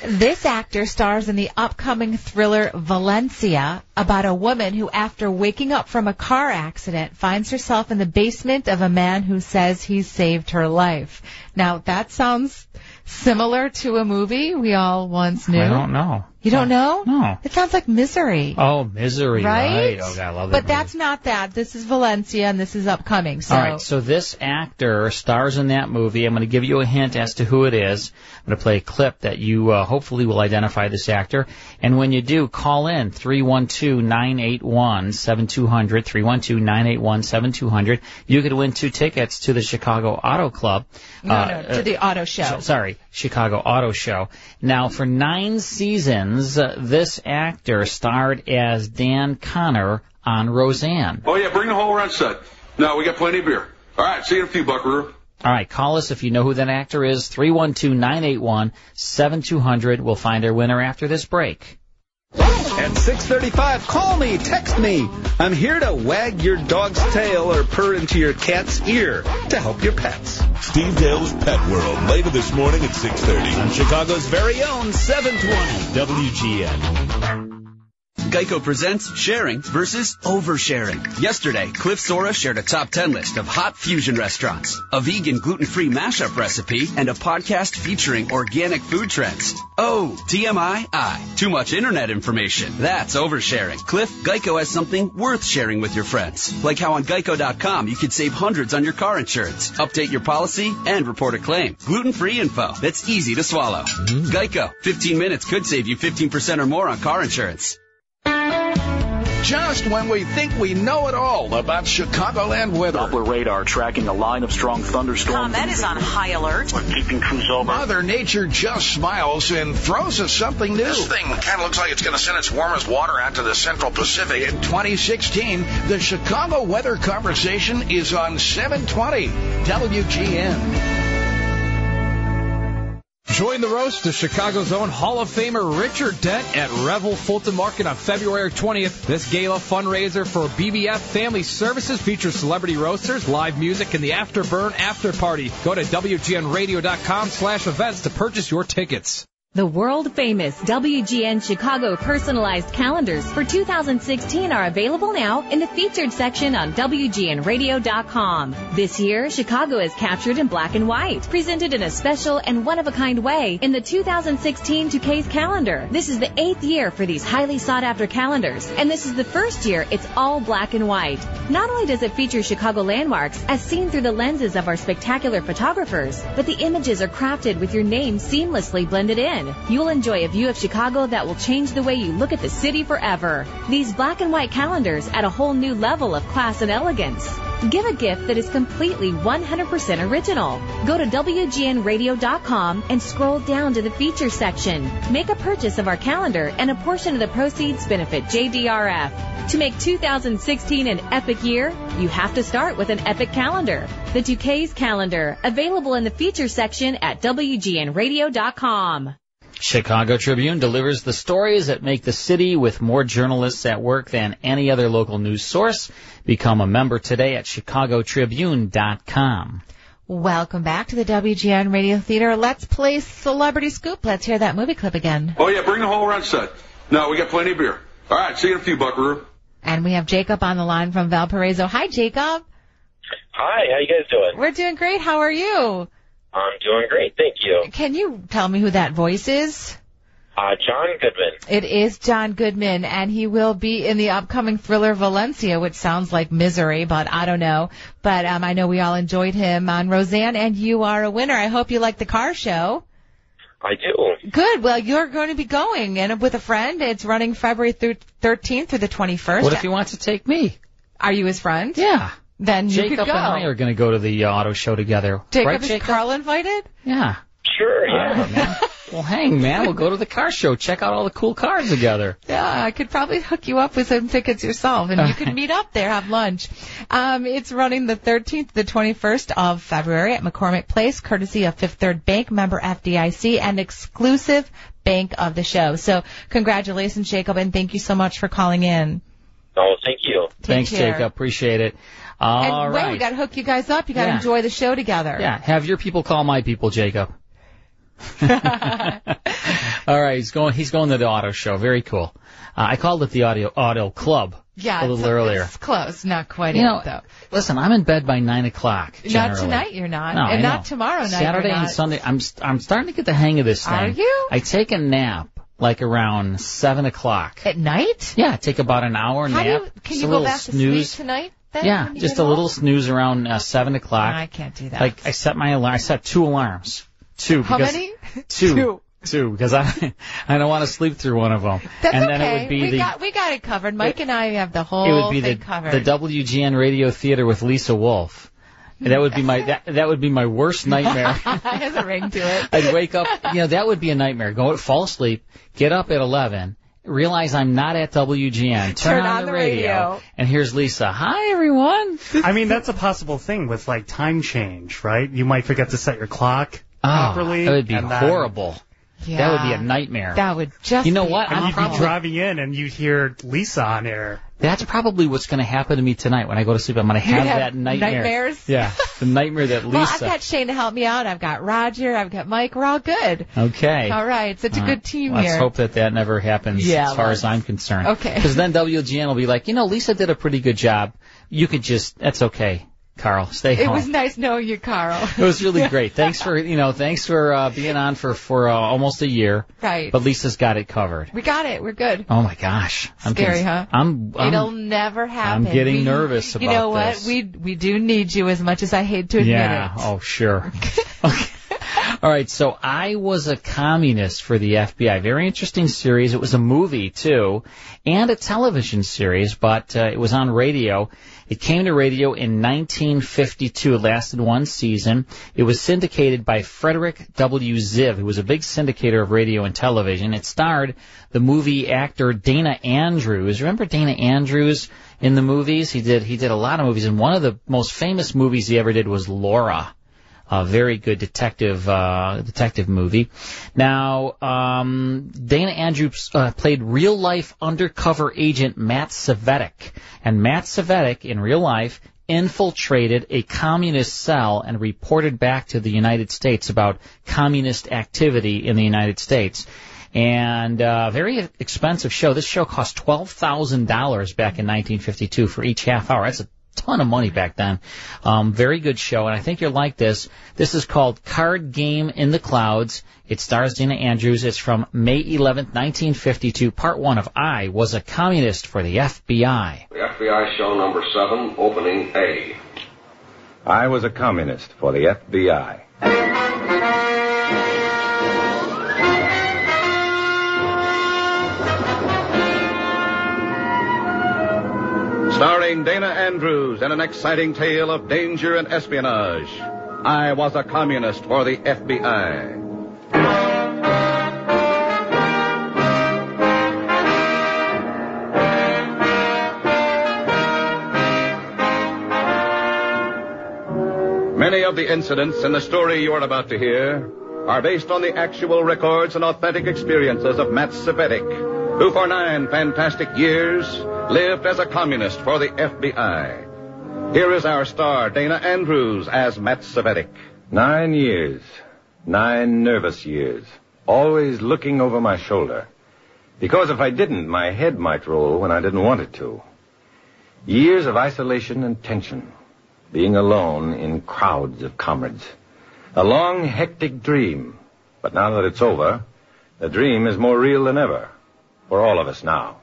This actor stars in the upcoming thriller Valencia, about a woman who, after waking up from a car accident, finds herself in the basement of a man who says he saved her life. Now, that sounds similar to a movie we all once knew. I don't know. You don't know? No. It sounds like Misery. Oh, Misery, right? right. Oh, God, I love that But movie. that's not that. This is Valencia, and this is upcoming. So. All right, so this actor stars in that movie. I'm going to give you a hint as to who it is. I'm going to play a clip that you uh, hopefully will identify this actor. And when you do, call in three one two, nine eight one, seven two zero zero, three one two, nine eight one, seven two zero zero. You could win two tickets to the Chicago Auto Club. No, uh, no, to the auto show. So, sorry, Chicago Auto Show. Now, for nine seasons, uh, this actor starred as Dan Connor on Roseanne. Oh, yeah, bring the whole run set. No, we got plenty of beer. All right, see you in a few, Buckaroo. All right, call us if you know who that actor is, three one two, nine eight one, seven two zero zero. We'll find our winner after this break. At six thirty-five, call me, text me. I'm here to wag your dog's tail or purr into your cat's ear to help your pets. Steve Dale's Pet World, later this morning at six thirty. On Chicago's very own seven twenty W G N. Geico presents sharing versus oversharing. Yesterday, Cliff Sora shared a top ten list of hot fusion restaurants, a vegan gluten-free mashup recipe, and a podcast featuring organic food trends. Oh, T M I? I. Too much internet information. That's oversharing. Cliff, Geico has something worth sharing with your friends. Like how on Geico dot com you could save hundreds on your car insurance, update your policy, and report a claim. Gluten-free info that's easy to swallow. Mm. Geico. fifteen minutes could save you fifteen percent or more on car insurance. Just when we think we know it all about Chicagoland weather. Doppler radar tracking a line of strong thunderstorms. ComEd is on high alert. We're keeping crews over. Mother Nature just smiles and throws us something new. This thing kind of looks like it's going to send its warmest water out to the Central Pacific. In twenty sixteen, the Chicago Weather Conversation is on seven twenty W G N. Join the roast to Chicago's own Hall of Famer Richard Dent at Revel Fulton Market on February twentieth. This gala fundraiser for B B F Family Services features celebrity roasters, live music, and the Afterburn After Party. Go to W G N radio dot com slash events to purchase your tickets. The world-famous W G N Chicago personalized calendars for two thousand sixteen are available now in the featured section on W G N radio dot com. This year, Chicago is captured in black and white, presented in a special and one-of-a-kind way in the two thousand sixteen two K's calendar. This is the eighth year for these highly sought-after calendars, and this is the first year it's all black and white. Not only does it feature Chicago landmarks as seen through the lenses of our spectacular photographers, but the images are crafted with your name seamlessly blended in. You'll enjoy a view of Chicago that will change the way you look at the city forever. These black and white calendars add a whole new level of class and elegance. Give a gift that is completely one hundred percent original. Go to W G N radio dot com and scroll down to the feature section. Make a purchase of our calendar and a portion of the proceeds benefit J D R F. To make two thousand sixteen an epic year, you have to start with an epic calendar. The two K's calendar, available in the feature section at W G N radio dot com. Chicago Tribune delivers the stories that make the city with more journalists at work than any other local news source. Become a member today at chicago tribune dot com. Welcome back to the W G N Radio Theater. Let's play Celebrity Scoop. Let's hear that movie clip again. Oh, yeah, bring the whole run set. No, we got plenty of beer. All right, see you in a few, Buckaroo. And we have Jacob on the line from Valparaiso. Hi, Jacob. Hi, how you guys doing? We're doing great. How are you? I'm doing great, thank you. Can you tell me who that voice is? Uh, John Goodman. It is John Goodman, and he will be in the upcoming thriller Valencia, which sounds like Misery, but I don't know. But um, I know we all enjoyed him on Roseanne, and you are a winner. I hope you like the car show. I do. Good. Well, you're going to be going and with a friend. It's running February thirteenth through the twenty-first. What if he wants to take me? Are you his friend? Yeah. Then you Jacob could go. and I are going to go to the uh, auto show together. Jacob, right, is Jacob? Carl invited? Yeah. Sure, yeah. All right, man. Well, hang, man. We'll go to the car show. Check out all the cool cars together. Yeah, I could probably hook you up with some tickets yourself, and you could meet up there, have lunch. Um, it's running the thirteenth to the twenty-first of February at McCormick Place, courtesy of Fifth Third Bank, member F D I C, and exclusive bank of the show. So congratulations, Jacob, and thank you so much for calling in. Oh, thank you. Take Thanks, care. Jacob. Appreciate it. All and right. wait, we got to hook you guys up. You got to Yeah. enjoy the show together. Yeah, have your people call my people, Jacob. All right, he's going. He's going to the auto show. Very cool. Uh, I called it the audio auto club. Yeah, a little it's, earlier. It's close, not quite You it, know, though. listen, I'm in bed by nine o'clock. Not Generally. tonight, you're not, No, and I not know. tomorrow night. Saturday you're and not. Sunday. I'm I'm starting to get the hang of this thing. Are you? I take a nap like around seven o'clock At night? Yeah, I take about an hour How nap. do you, can Just you a go little back snooze. to sleep tonight? Then, Yeah, when you just get a home? little snooze around uh, seven o'clock. I can't do that. Like I set my alarm. I set two alarms. Two. How because, many? Two. Two. Two, because I I don't want to sleep through one of them. That's and okay. then it would be we the got we got it covered. Mike and I have the whole it would be thing the covered. the W G N Radio Theater with Lisa Wolf. That would be my that that would be my worst nightmare. Has a ring to it. I'd wake up, you know, that would be a nightmare. Go fall asleep, get up at eleven, realize I'm not at W G N, turn, Turn on, on the the radio, radio. and here's Lisa. Hi everyone. I mean, that's a possible thing with like time change, right? You might forget to set your clock Oh, properly. that would be and then- horrible. Yeah. That would be a nightmare. That would just You know be what? And I'm you'd probably- be driving in and you'd hear Lisa on air. That's probably what's going to happen to me tonight when I go to sleep. I'm going to have, have that nightmare. nightmares? Yeah, the nightmare that Lisa. Well, I've got Shane to help me out. I've got Roger. I've got Mike. We're all good. Okay. All right. Such a All good right. team Let's here. hope that that never happens Yeah, as far let's- as I'm concerned. Okay. Because then W G N will be like, you know, Lisa did a pretty good job. You could just, that's okay, Carl. Stay It home. was nice knowing you, Carl. It was really great. Thanks for, you know, thanks for uh, being on for, for uh, almost a year. Right. But Lisa's got it covered. We got it. We're good. Oh, my gosh. I'm Scary, cons- huh? I'm, I'm, It'll never happen. I'm getting We- nervous You know about what? this. We we do need you as much as I hate to admit Yeah. it. Oh, sure. Okay. All right. So I was a communist for the F B I. Very interesting series. It was a movie too, and a television series, but uh, it was on radio. It came to radio in nineteen fifty-two. It lasted one season. It was syndicated by Frederick W. Ziv, who was a big syndicator of radio and television. It starred the movie actor Dana Andrews. Remember Dana Andrews in the movies? He did he did a lot of movies, and one of the most famous movies he ever did was Laura. A very good detective uh, detective movie. Now, um, Dana Andrews uh, played real-life undercover agent Matt Savetic. And Matt Savetic, in real life, infiltrated a communist cell and reported back to the United States about communist activity in the United States. And uh, very expensive show. This show cost twelve thousand dollars back in nineteen fifty-two for each half hour. That's a ton of money back then. Um, very good show, and I think you'll like this. This is called Card Game in the Clouds. It stars Dana Andrews. It's from May eleventh, nineteen fifty-two, part one of I Was a Communist for the F B I. The F B I show number seven, opening A. I was a communist for the F B I. Starring Dana Andrews in an exciting tale of danger and espionage. I was a communist for the F B I. Many of the incidents in the story you are about to hear are based on the actual records and authentic experiences of Matt Savetic, who for nine fantastic years lived as a communist for the F B I. Here is our star, Dana Andrews, as Matt Savetic. Nine years. Nine nervous years. Always looking over my shoulder. Because if I didn't, my head might roll when I didn't want it to. Years of isolation and tension. Being alone in crowds of comrades. A long, hectic dream. But now that it's over, the dream is more real than ever. For all of us now.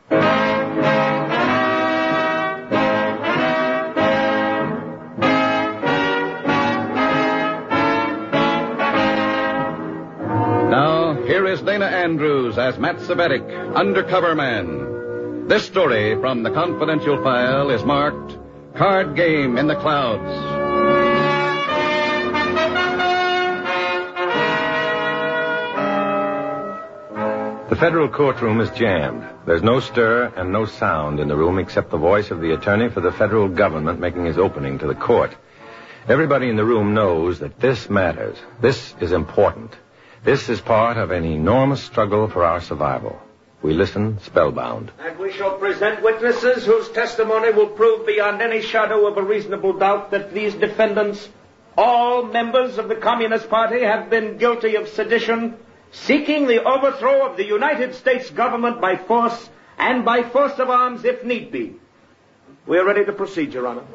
Now, here is Dana Andrews as Matt Savetic, undercover man. This story from the confidential file is marked Card Game in the Clouds. The federal courtroom is jammed. There's no stir and no sound in the room except the voice of the attorney for the federal government making his opening to the court. Everybody in the room knows that this matters. This is important. This is part of an enormous struggle for our survival. We listen spellbound. And we shall present witnesses whose testimony will prove beyond any shadow of a reasonable doubt that these defendants, all members of the Communist Party, have been guilty of sedition, seeking the overthrow of the United States government by force and by force of arms if need be. We are ready to proceed, Your Honor.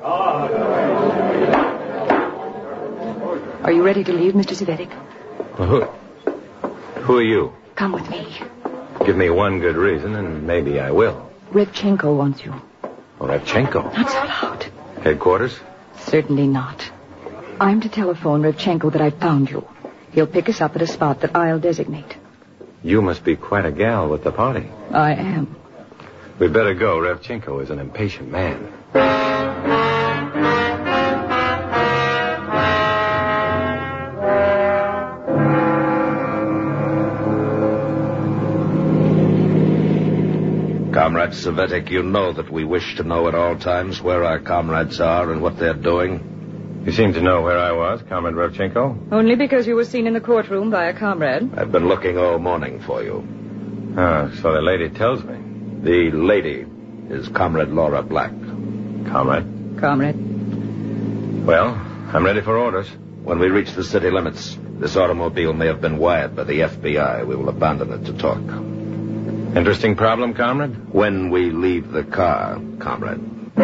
Are you ready to leave, Mister Cvetic? Well, who, who are you? Come with me. Give me one good reason, and maybe I will. Revchenko wants you. Oh, Revchenko? Not so loud. Headquarters? Certainly not. I'm to telephone Revchenko that I found you. He'll pick us up at a spot that I'll designate. You must be quite a gal with the party. I am. We'd better go. Revchenko is an impatient man. Comrade Cvetic, you know that we wish to know at all times where our comrades are and what they're doing. You seem to know where I was, Comrade Revchenko. Only because you were seen in the courtroom by a comrade. I've been looking all morning for you. Ah, so the lady tells me. The lady is Comrade Laura Black. Comrade? Comrade. Well, I'm ready for orders. When we reach the city limits, this automobile may have been wired by the F B I. We will abandon it to talk. Interesting problem, Comrade? When we leave the car, Comrade.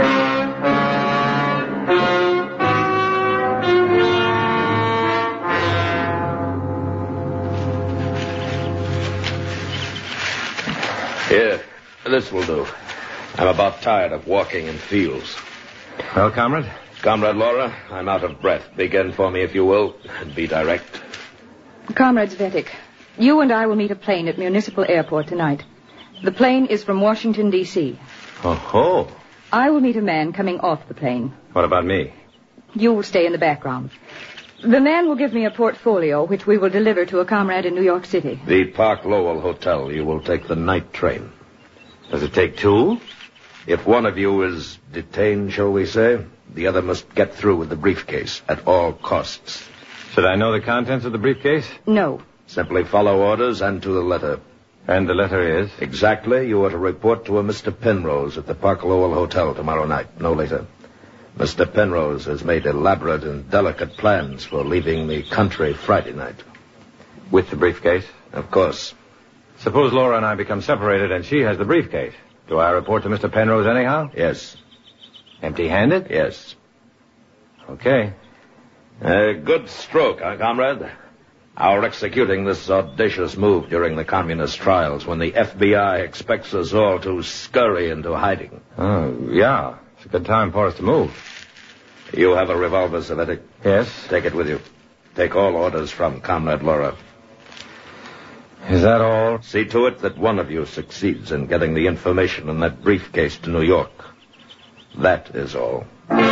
Here, this will do. I'm about tired of walking in fields. Well, Comrade? Comrade Laura, I'm out of breath. Begin for me, if you will, and be direct. Comrade Cvetic, you and I will meet a plane at Municipal Airport tonight. The plane is from Washington, D C Oh-ho. I will meet a man coming off the plane. What about me? You will stay in the background. The man will give me a portfolio, which we will deliver to a comrade in New York City. The Park Lowell Hotel. You will take the night train. Does it take two? If one of you is detained, shall we say, the other must get through with the briefcase at all costs. Should I know the contents of the briefcase? No. Simply follow orders and to the letter. And the letter is? Exactly. You are to report to a Mister Penrose at the Park Lowell Hotel tomorrow night, no later. Mister Penrose has made elaborate and delicate plans for leaving the country Friday night. With the briefcase? Of course. Suppose Laura and I become separated and she has the briefcase. Do I report to Mister Penrose anyhow? Yes. Empty-handed? Yes. Okay. A good stroke, huh, comrade? Our executing this audacious move during the communist trials when the F B I expects us all to scurry into hiding. Oh, yeah. It's a good time for us to move. You have a revolver, Cvetic? Yes. Take it with you. Take all orders from Comrade Laura. Is that all? See to it that one of you succeeds in getting the information in that briefcase to New York. That is all.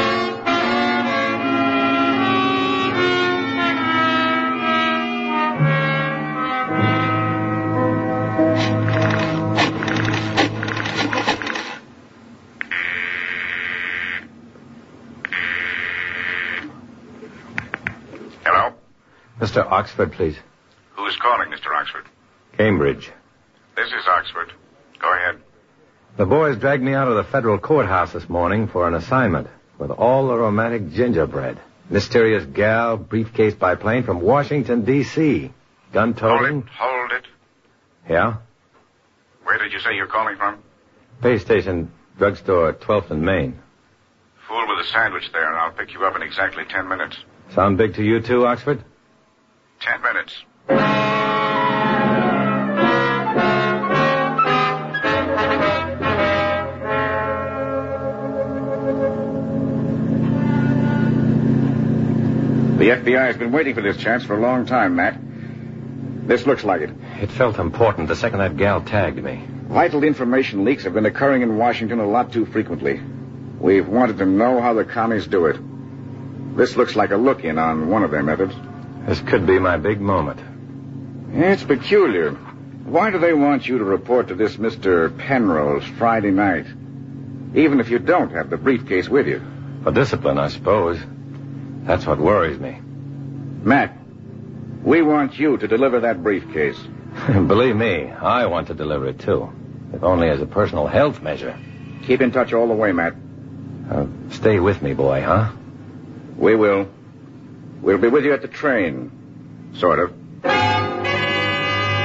Hello? Mister Oxford, please. Who's calling, Mister Oxford? Cambridge. This is Oxford. Go ahead. The boys dragged me out of the federal courthouse this morning for an assignment with all the romantic gingerbread. Mysterious gal, briefcase by plane from Washington, D C Gun toting. Hold it. Hold it. Yeah? Where did you say you're calling from? Pay station, drugstore, twelfth and Main. Fool with a sandwich there, and I'll pick you up in exactly ten minutes. Sound big to you too, Oxford? Ten minutes. The F B I has been waiting for this chance for a long time, Matt. This looks like it. It felt important the second that gal tagged me. Vital information leaks have been occurring in Washington a lot too frequently. We've wanted to know how the commies do it. This looks like a look-in on one of their methods. This could be my big moment. It's peculiar. Why do they want you to report to this Mister Penrose Friday night, even if you don't have the briefcase with you? For discipline, I suppose. That's what worries me. Matt, we want you to deliver that briefcase. Believe me, I want to deliver it, too. If only as a personal health measure. Keep in touch all the way, Matt. Uh, stay with me, boy, huh? We will. We'll be with you at the train. Sort of.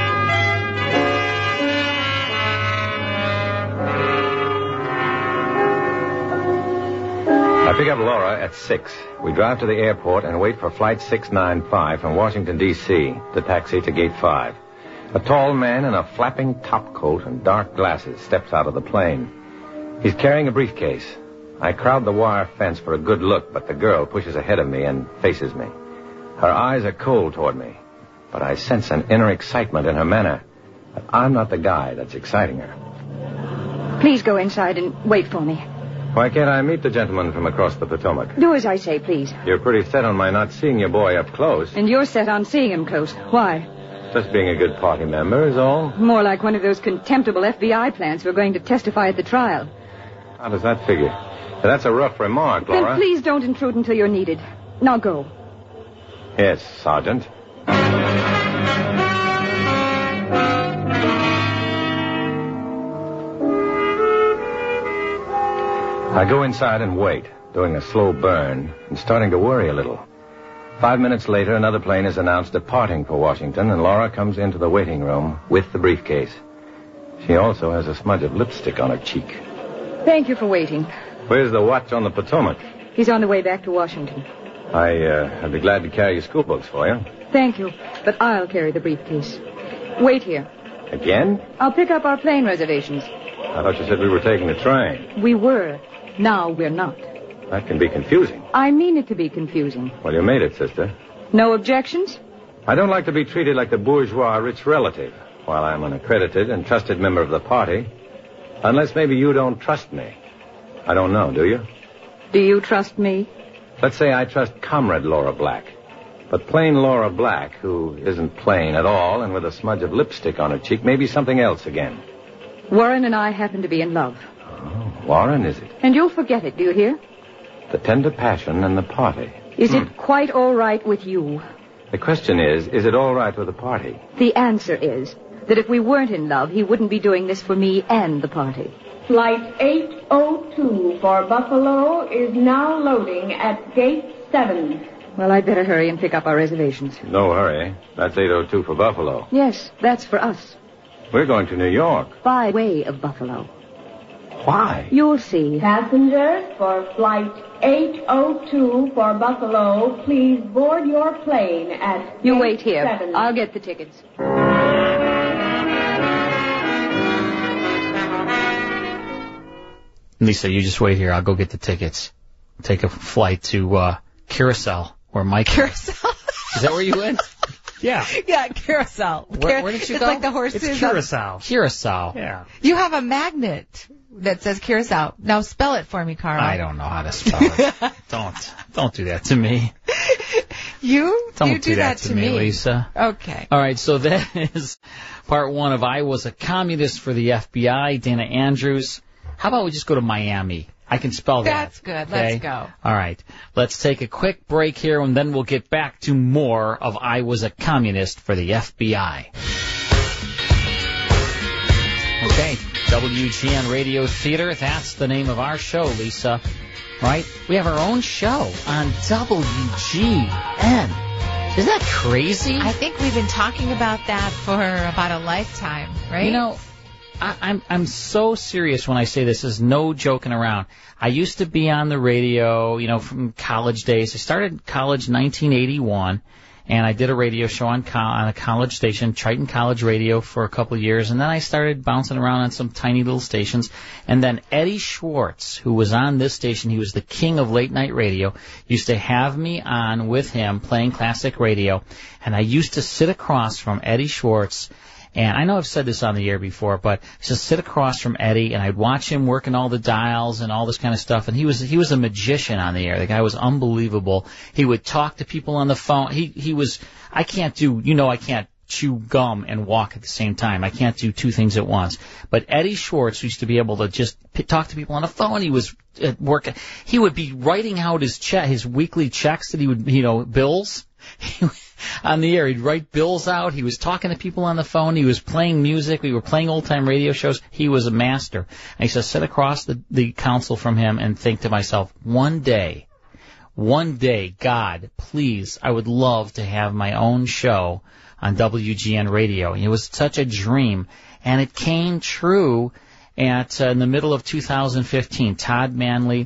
pick up Laura at six. We drive to the airport and wait for Flight six ninety-five from Washington, D C, the taxi to Gate five. A tall man in a flapping topcoat and dark glasses steps out of the plane. He's carrying a briefcase. I crowd the wire fence for a good look, but the girl pushes ahead of me and faces me. Her eyes are cold toward me, but I sense an inner excitement in her manner. But I'm not the guy that's exciting her. Please go inside and wait for me. Why can't I meet the gentleman from across the Potomac? Do as I say, please. You're pretty set on my not seeing your boy up close. And you're set on seeing him close. Why? Just being a good party member is all. More like one of those contemptible F B I plants who are going to testify at the trial. How does that figure? That's a rough remark, Laura. Then please don't intrude until you're needed. Now go. Yes, Sergeant. I go inside and wait, doing a slow burn and starting to worry a little. Five minutes later, another plane is announced departing for Washington, and Laura comes into the waiting room with the briefcase. She also has a smudge of lipstick on her cheek. Thank you for waiting. Where's the watch on the Potomac? He's on the way back to Washington. I, uh, I'd be glad to carry your school books for you. Thank you, but I'll carry the briefcase. Wait here. Again? I'll pick up our plane reservations. I thought you said we were taking the train. We were. Now we're not. That can be confusing. I mean it to be confusing. Well, you made it, sister. No objections? I don't like to be treated like the bourgeois rich relative while I'm an accredited and trusted member of the party. Unless maybe you don't trust me. I don't know, do you? Do you trust me? Let's say I trust Comrade Laura Black. But plain Laura Black, who isn't plain at all and with a smudge of lipstick on her cheek, maybe something else again. Warren and I happen to be in love. Oh, Warren, is it? And you'll forget it, do you hear? The tender passion and the party. Is hmm. it quite all right with you? The question is, is it all right with the party? The answer is that if we weren't in love, he wouldn't be doing this for me and the party. Flight eight oh two for Buffalo is now loading at Gate seven. Well, I'd better hurry and pick up our reservations. No hurry. That's eight oh two for Buffalo. Yes, that's for us. We're going to New York. By way of Buffalo. Why? You'll see. Passengers for Flight eight oh two for Buffalo, please board your plane at You Gate wait here. seven. I'll get the tickets. Lisa, you just wait here. I'll go get the tickets. Take a flight to uh, Curacao, where Mike... Curacao? Is that where you went? Yeah. Yeah, Curacao. Where, where did you it's go? It's like the horses. It's Curacao. Curacao. Yeah. You have a magnet that says Curacao. Now spell it for me, Carl. I don't know how to spell it. don't. Don't do that to me. You? Don't you do, do that, that to me, Lisa. Okay. All right, so that is part one of I Was a Communist for the F B I, Dana Andrews. How about we just go to Miami? I can spell that. That's good. Okay? Let's go. All right. Let's take a quick break here, and then we'll get back to more of I Was a Communist for the F B I. Okay, W G N Radio Theater, that's the name of our show, Lisa. Right? We have our own show on W G N. Isn't that crazy? I think we've been talking about that for about a lifetime, right? You know, I, I'm I'm so serious when I say this. There's no joking around. I used to be on the radio, you know, from college days. I started college nineteen eighty-one, and I did a radio show on co- on a college station, Triton College Radio, for a couple of years, and then I started bouncing around on some tiny little stations. And then Eddie Schwartz, who was on this station, he was the king of late night radio, used to have me on with him playing classic radio, and I used to sit across from Eddie Schwartz. And I know I've said this on the air before, but I used to sit across from Eddie, and I'd watch him working all the dials and all this kind of stuff. And he was he was a magician on the air. The guy was unbelievable. He would talk to people on the phone. He he was I can't do you know I can't chew gum and walk at the same time. I can't do two things at once. But Eddie Schwartz used to be able to just p- talk to people on the phone. He was at work. He would be writing out his check, his weekly checks that he would you know bills. On the air, he'd write bills out. He was talking to people on the phone. He was playing music. We were playing old-time radio shows. He was a master. I used to sit across the, the console from him and think to myself, one day, one day, God, please, I would love to have my own show on W G N Radio. And it was such a dream, and it came true at uh, in the middle of two thousand fifteen. Todd Manley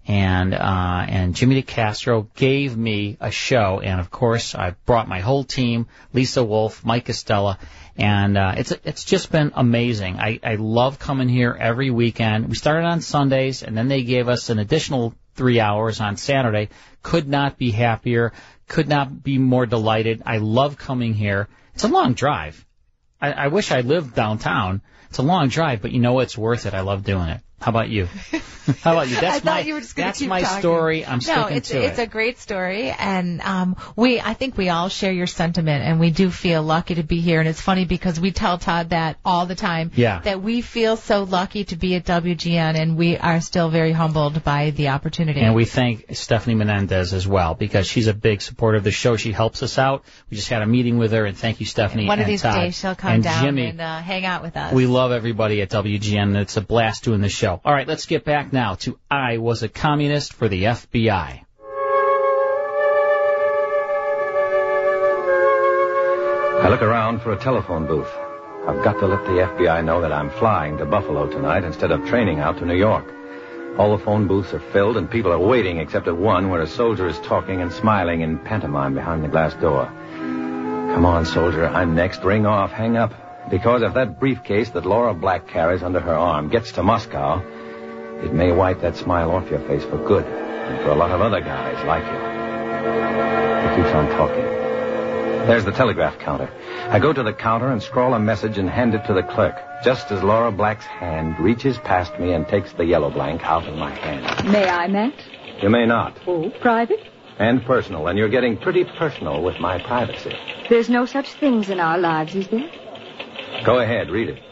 and uh, and Jimmy DeCastro gave me a show, and of course I brought my whole team, Lisa Wolf, Mike Costello, and uh, it's it's just been amazing. I, I love coming here every weekend. We started on Sundays, and then they gave us an additional three hours on Saturday. Could not be happier. Could not be more delighted. I love coming here. It's a long drive. I, I wish I lived downtown. It's a long drive, but you know it's worth it. I love doing it. How about you? How about you? That's I thought my you were just gonna that's keep my talking. story. I'm no, sticking it's to it's it. a great story, and um, we I think we all share your sentiment, and we do feel lucky to be here. And it's funny because we tell Todd that all the time. Yeah. That we feel so lucky to be at W G N, and we are still very humbled by the opportunity. And we thank Stephanie Menendez as well, because she's a big supporter of the show. She helps us out. We just had a meeting with her, and thank you, Stephanie. One and of these Todd. days she'll come and down Jimmy. and uh, hang out with us. We love everybody at W G N, and it's a blast doing the show. All right, let's get back now to I Was a Communist for the F B I. I look around for a telephone booth. I've got to let the F B I know that I'm flying to Buffalo tonight instead of training out to New York. All the phone booths are filled and people are waiting except at one where a soldier is talking and smiling in pantomime behind the glass door. Come on, soldier, I'm next. Ring off, hang up. Because if that briefcase that Laura Black carries under her arm gets to Moscow, it may wipe that smile off your face for good, and for a lot of other guys like you. He keeps on talking. There's the telegraph counter. I go to the counter and scrawl a message and hand it to the clerk, just as Laura Black's hand reaches past me and takes the yellow blank out of my hand. May I, Matt? You may not. Oh, private? And personal, and you're getting pretty personal with my privacy. There's no such things in our lives, is there? Go ahead, read it.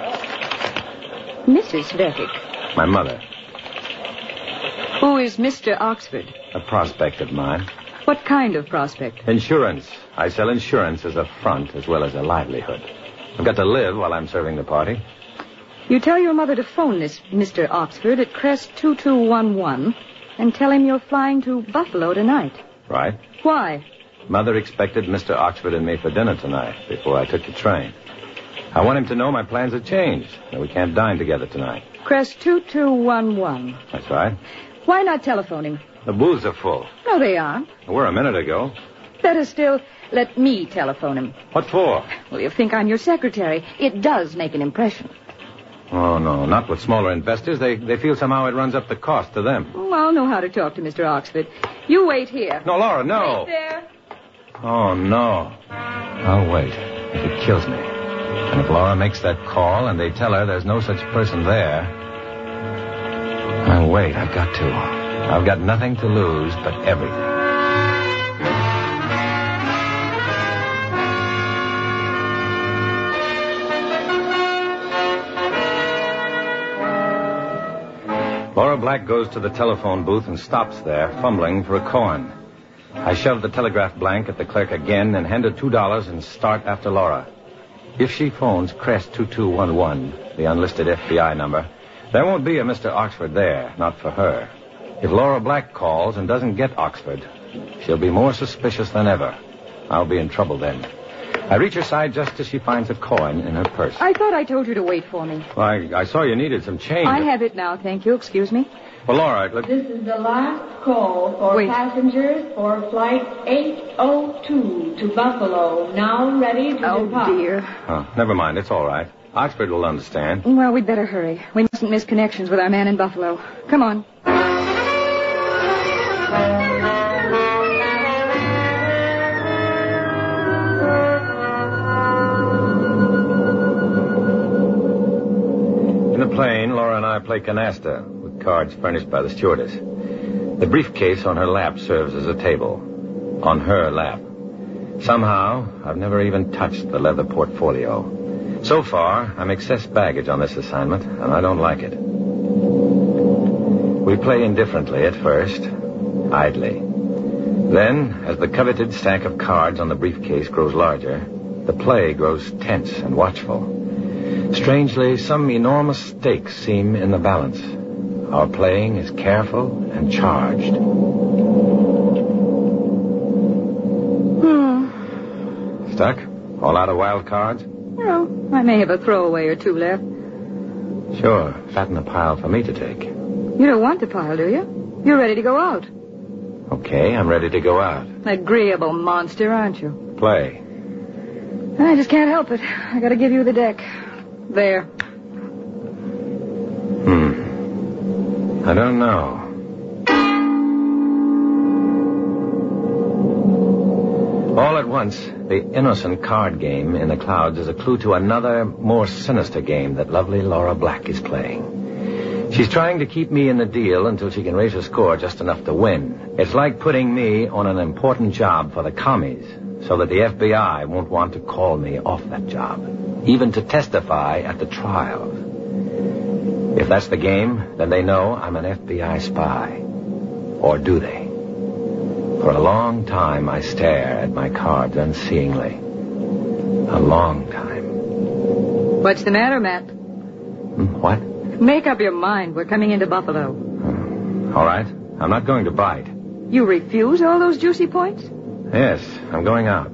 Missus Vettick. My mother. Who is Mister Oxford? A prospect of mine. What kind of prospect? Insurance. I sell insurance as a front as well as a livelihood. I've got to live while I'm serving the party. You tell your mother to phone this Mister Oxford at Crest two two one one and tell him you're flying to Buffalo tonight. Right. Why? Mother expected Mister Oxford and me for dinner tonight before I took the train. I want him to know my plans have changed, that we can't dine together tonight. Crest two two one one. That's right. Why not telephone him? The booths are full. No, they aren't. They were a minute ago. Better still, let me telephone him. What for? Well, you think I'm your secretary. It does make an impression. Oh, no, not with smaller investors. They they feel somehow it runs up the cost to them. Oh, I'll know how to talk to Mister Oxford. You wait here. No, Laura, no. Wait there. Oh, no. I'll wait. If it kills me. And if Laura makes that call and they tell her there's no such person there, I'll wait. I've got to. I've got nothing to lose but everything. Laura Black goes to the telephone booth and stops there, fumbling for a coin. I shove the telegraph blank at the clerk again and hand her two dollars and start after Laura. If she phones Crest two two one one, the unlisted F B I number, there won't be a Mister Oxford there, not for her. If Laura Black calls and doesn't get Oxford, she'll be more suspicious than ever. I'll be in trouble then. I reach her side just as she finds a coin in her purse. I thought I told you to wait for me. Well, I, I saw you needed some change. I have it now, thank you. Excuse me. Well, Laura, look... This is the last call for Wait. passengers for flight eight oh two to Buffalo, now ready to Oh, depart. dear. Oh, never mind. It's all right. Oxford will understand. Well, we'd better hurry. We mustn't miss connections with our man in Buffalo. Come on. In the plane, Laura and I play canasta with cards furnished by the stewardess. The briefcase on her lap serves as a table. On her lap. Somehow, I've never even touched the leather portfolio. So far, I'm excess baggage on this assignment, and I don't like it. We play indifferently at first, idly. Then, as the coveted stack of cards on the briefcase grows larger, the play grows tense and watchful. Strangely, some enormous stakes seem in the balance. Our playing is careful and charged. Hmm. Stuck? All out of wild cards? Well, I may have a throwaway or two left. Sure. Fatten the pile for me to take. You don't want the pile, do you? You're ready to go out. Okay, I'm ready to go out. Agreeable monster, aren't you? Play. I just can't help it. I gotta give you the deck. There. Hmm. I don't know. All at once, the innocent card game in the clouds is a clue to another, more sinister game that lovely Laura Black is playing. She's trying to keep me in the deal until she can raise her score just enough to win. It's like putting me on an important job for the commies, so that the F B I won't want to call me off that job, even to testify at the trial. If that's the game, then they know I'm an F B I spy. Or do they? For a long time, I stare at my cards unseeingly. A long time. What's the matter, Matt? What? Make up your mind. We're coming into Buffalo. All right. I'm not going to bite. You refuse all those juicy points? Yes, I'm going out.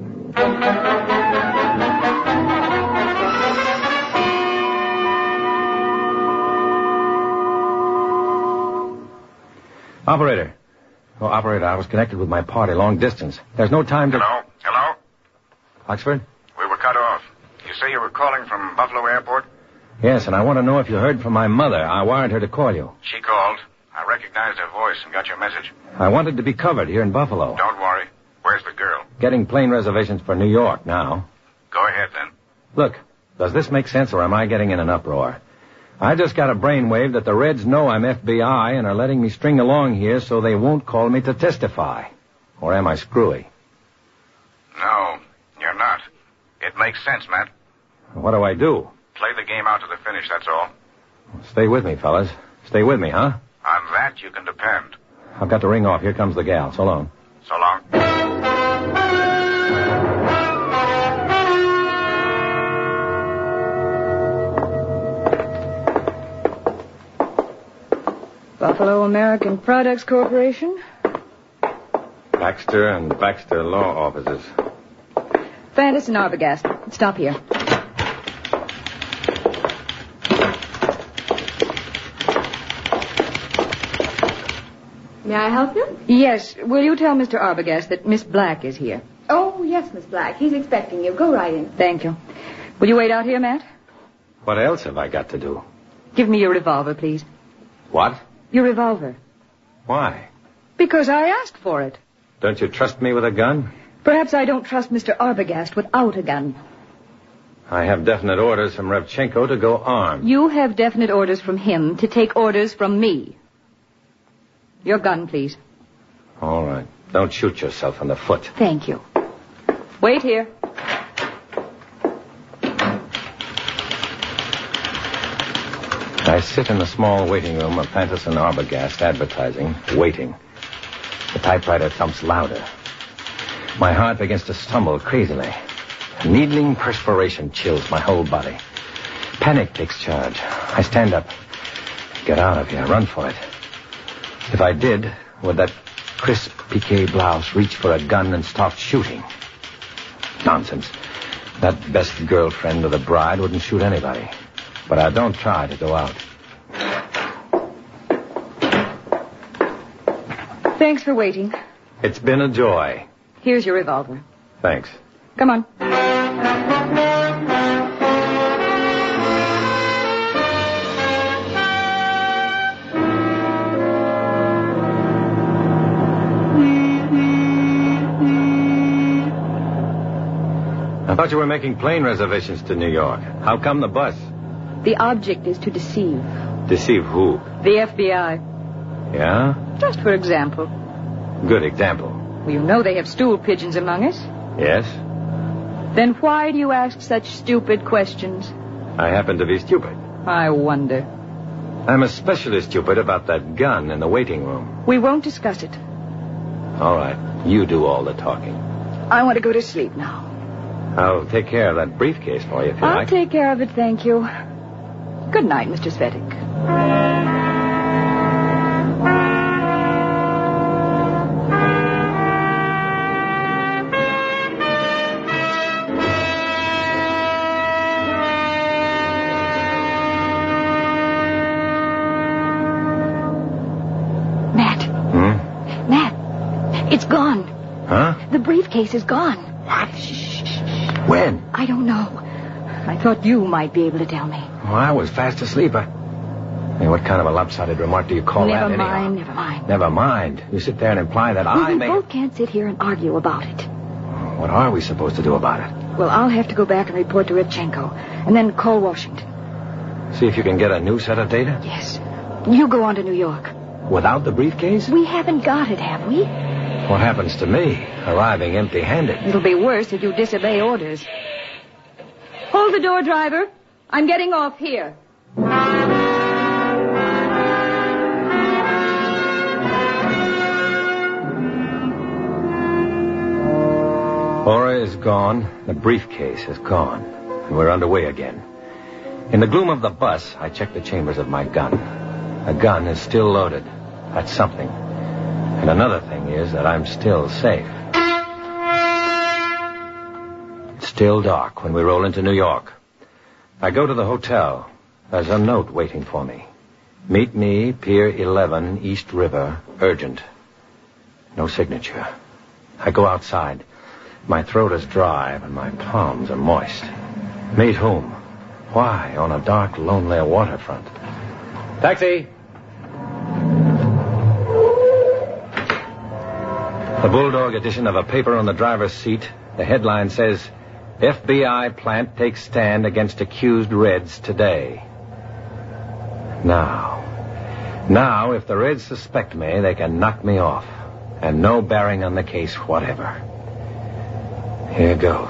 Operator. Oh, operator, I was connected with my party long distance. There's no time to... Hello? Hello? Oxford? We were cut off. You say you were calling from Buffalo Airport? Yes, and I want to know if you heard from my mother. I wired her to call you. She called. I recognized her voice and got your message. I wanted to be covered here in Buffalo. Don't worry. Where's the girl? Getting plane reservations for New York now. Go ahead, then. Look, does this make sense, or am I getting in an uproar? I just got a brainwave that the Reds know I'm F B I and are letting me string along here so they won't call me to testify. Or am I screwy? No, you're not. It makes sense, Matt. What do I do? Play the game out to the finish, that's all. Stay with me, fellas. Stay with me, huh? On that, you can depend. I've got to ring off. Here comes the gal. So long. So long. Buffalo American Products Corporation. Baxter and Baxter Law Offices. Fantis and Arbogast. Stop here. May I help you? Yes. Will you tell Mister Arbogast that Miss Black is here? Oh, yes, Miss Black. He's expecting you. Go right in. Thank you. Will you wait out here, Matt? What else have I got to do? Give me your revolver, please. What? Your revolver. Why? Because I asked for it. Don't you trust me with a gun? Perhaps I don't trust Mister Arbogast without a gun. I have definite orders from Revchenko to go armed. You have definite orders from him to take orders from me. Your gun, please. All right. Don't shoot yourself in the foot. Thank you. Wait here. I sit in the small waiting room of Fantis and Arbogast Advertising, waiting. The typewriter thumps louder. My heart begins to stumble crazily. Needling perspiration chills my whole body. Panic takes charge. I stand up. Get out of here. Run for it. If I did, would that crisp piqué blouse reach for a gun and start shooting? Nonsense. That best girlfriend of the bride wouldn't shoot anybody. But I don't try to go out. Thanks for waiting. It's been a joy. Here's your revolver. Thanks. Come on. I thought you were making plane reservations to New York. How come the bus? The object is to deceive. Deceive who? The F B I. Yeah? Just for example. Good example. Well, you know they have stool pigeons among us. Yes? Then why do you ask such stupid questions? I happen to be stupid. I wonder. I'm especially stupid about that gun in the waiting room. We won't discuss it. All right. You do all the talking. I want to go to sleep now. I'll take care of that briefcase for you if you I'll like. take care of it, thank you. Good night, Mister Svetic. Matt. briefcase is gone. What? When? I don't know. I thought you might be able to tell me. Well, I was fast asleep. I... Hey, what kind of a lopsided remark do you call never that, mind, anyhow? Never mind, Never mind. You sit there and imply that well, I we may... both can't sit here and argue about it. What are we supposed to do about it? Well, I'll have to go back and report to Redchenko, and then call Washington. See if you can get a new set of data? Yes. You go on to New York. Without the briefcase? We haven't got it, have we? What happens to me, arriving empty-handed? It'll be worse if you disobey orders. Hold the door, driver. I'm getting off here. Laura is gone. The briefcase is gone. And we're underway again. In the gloom of the bus, I check the chambers of my gun. The gun is still loaded. That's something. And another thing is that I'm still safe. It's still dark when we roll into New York. I go to the hotel. There's a note waiting for me. Meet me, Pier eleven, East River, urgent. No signature. I go outside. My throat is dry, and my palms are moist. Meet whom? Why, on a dark, lonely waterfront? Taxi! The Bulldog edition of a paper on the driver's seat. The headline says, F B I plant takes stand against accused Reds today. Now, now, if the Reds suspect me, they can knock me off. And no bearing on the case whatever. Here goes.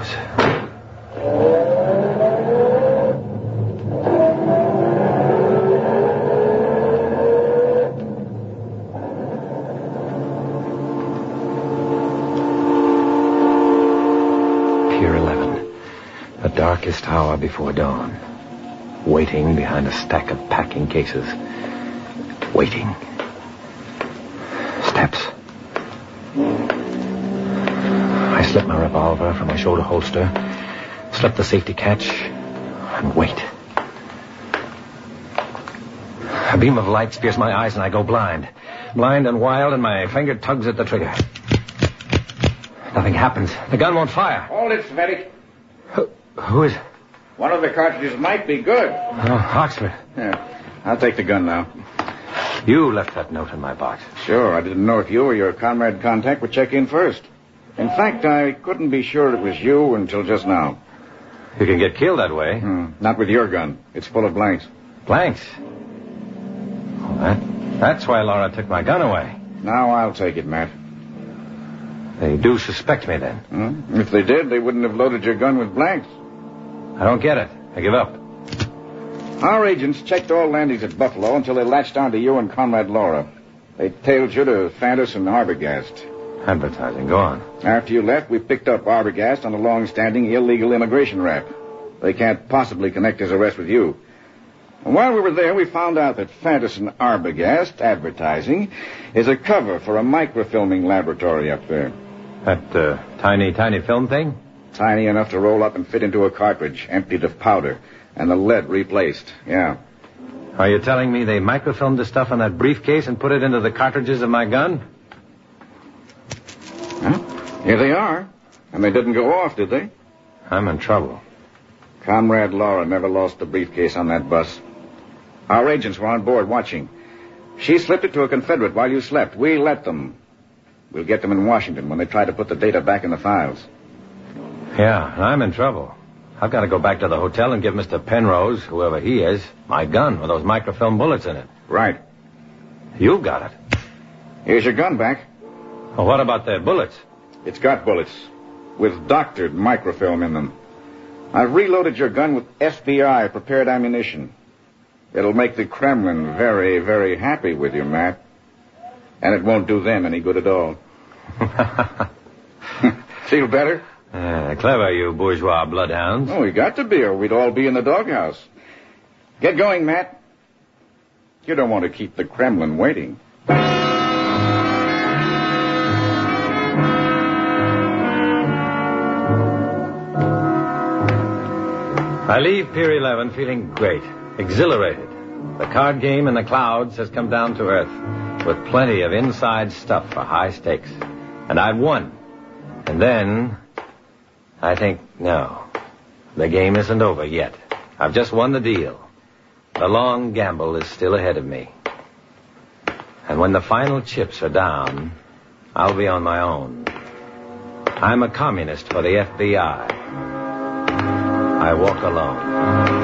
Pier eleven. The darkest hour before dawn. Waiting behind a stack of packing cases. Waiting. Steps. I slip my revolver from my shoulder holster, slip the safety catch, and wait. A beam of light spears my eyes and I go blind. Blind and wild, and my finger tugs at the trigger. Nothing happens. The gun won't fire. Hold it, Sveti. Who, who is... One of the cartridges might be good. Oh, Oxford. Yeah, I'll take the gun now. You left that note in my box. Sure, I didn't know if you or your comrade contact would check in first. In fact, I couldn't be sure it was you until just now. You can get killed that way. Hmm, not with your gun. It's full of blanks. Blanks? Well, that, that's why Laura took my gun away. Now I'll take it, Matt. They do suspect me, then? Hmm? If they did, they wouldn't have loaded your gun with blanks. I don't get it. I give up. Our agents checked all landings at Buffalo until they latched onto you and Comrade Laura. They tailed you to Fantis and Arbogast. Advertising, go on. After you left, we picked up Arbogast on a long-standing illegal immigration rap. They can't possibly connect his arrest with you. And while we were there, we found out that Fantis and Arbogast advertising is a cover for a microfilming laboratory up there. That uh, tiny, tiny film thing? Tiny enough to roll up and fit into a cartridge, emptied of powder, and the lead replaced, yeah. Are you telling me they microfilmed the stuff on that briefcase and put it into the cartridges of my gun? Huh? Here they are. And they didn't go off, did they? I'm in trouble. Comrade Laura never lost the briefcase on that bus. Our agents were on board watching. She slipped it to a Confederate while you slept. We let them. We'll get them in Washington when they try to put the data back in the files. Yeah, I'm in trouble. I've got to go back to the hotel and give Mister Penrose, whoever he is, my gun with those microfilm bullets in it. Right. You've got it. Here's your gun back. Well, what about the bullets? It's got bullets, with doctored microfilm in them. I've reloaded your gun with F B I prepared ammunition. It'll make the Kremlin very, very happy with you, Matt. And it won't do them any good at all. Feel better? Uh, clever, you bourgeois bloodhounds. Oh, we got to be, or we'd all be in the doghouse. Get going, Matt. You don't want to keep the Kremlin waiting. I leave Pier eleven feeling great, exhilarated. The card game in the clouds has come down to earth with plenty of inside stuff for high stakes. And I've won. And then, I think, no, the game isn't over yet. I've just won the deal. The long gamble is still ahead of me. And when the final chips are down, I'll be on my own. I'm a communist for the F B I. I walk alone.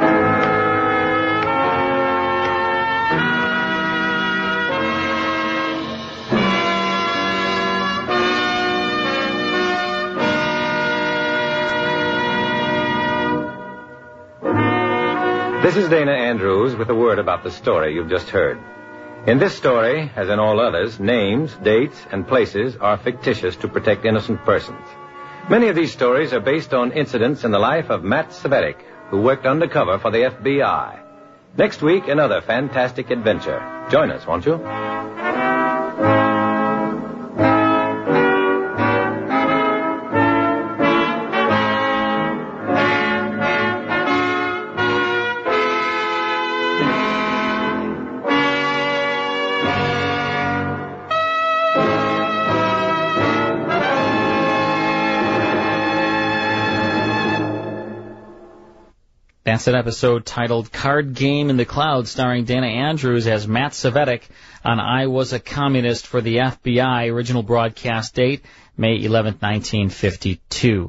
This is Dana Andrews with a word about the story you've just heard. In this story, as in all others, names, dates, and places are fictitious to protect innocent persons. Many of these stories are based on incidents in the life of Matt Cvetic, who worked undercover for the F B I. Next week, another fantastic adventure. Join us, won't you? That's an episode titled Card Game in the Clouds, starring Dana Andrews as Matt Cvetic on I Was a Communist for the F B I. Original broadcast date, May eleventh, nineteen fifty-two.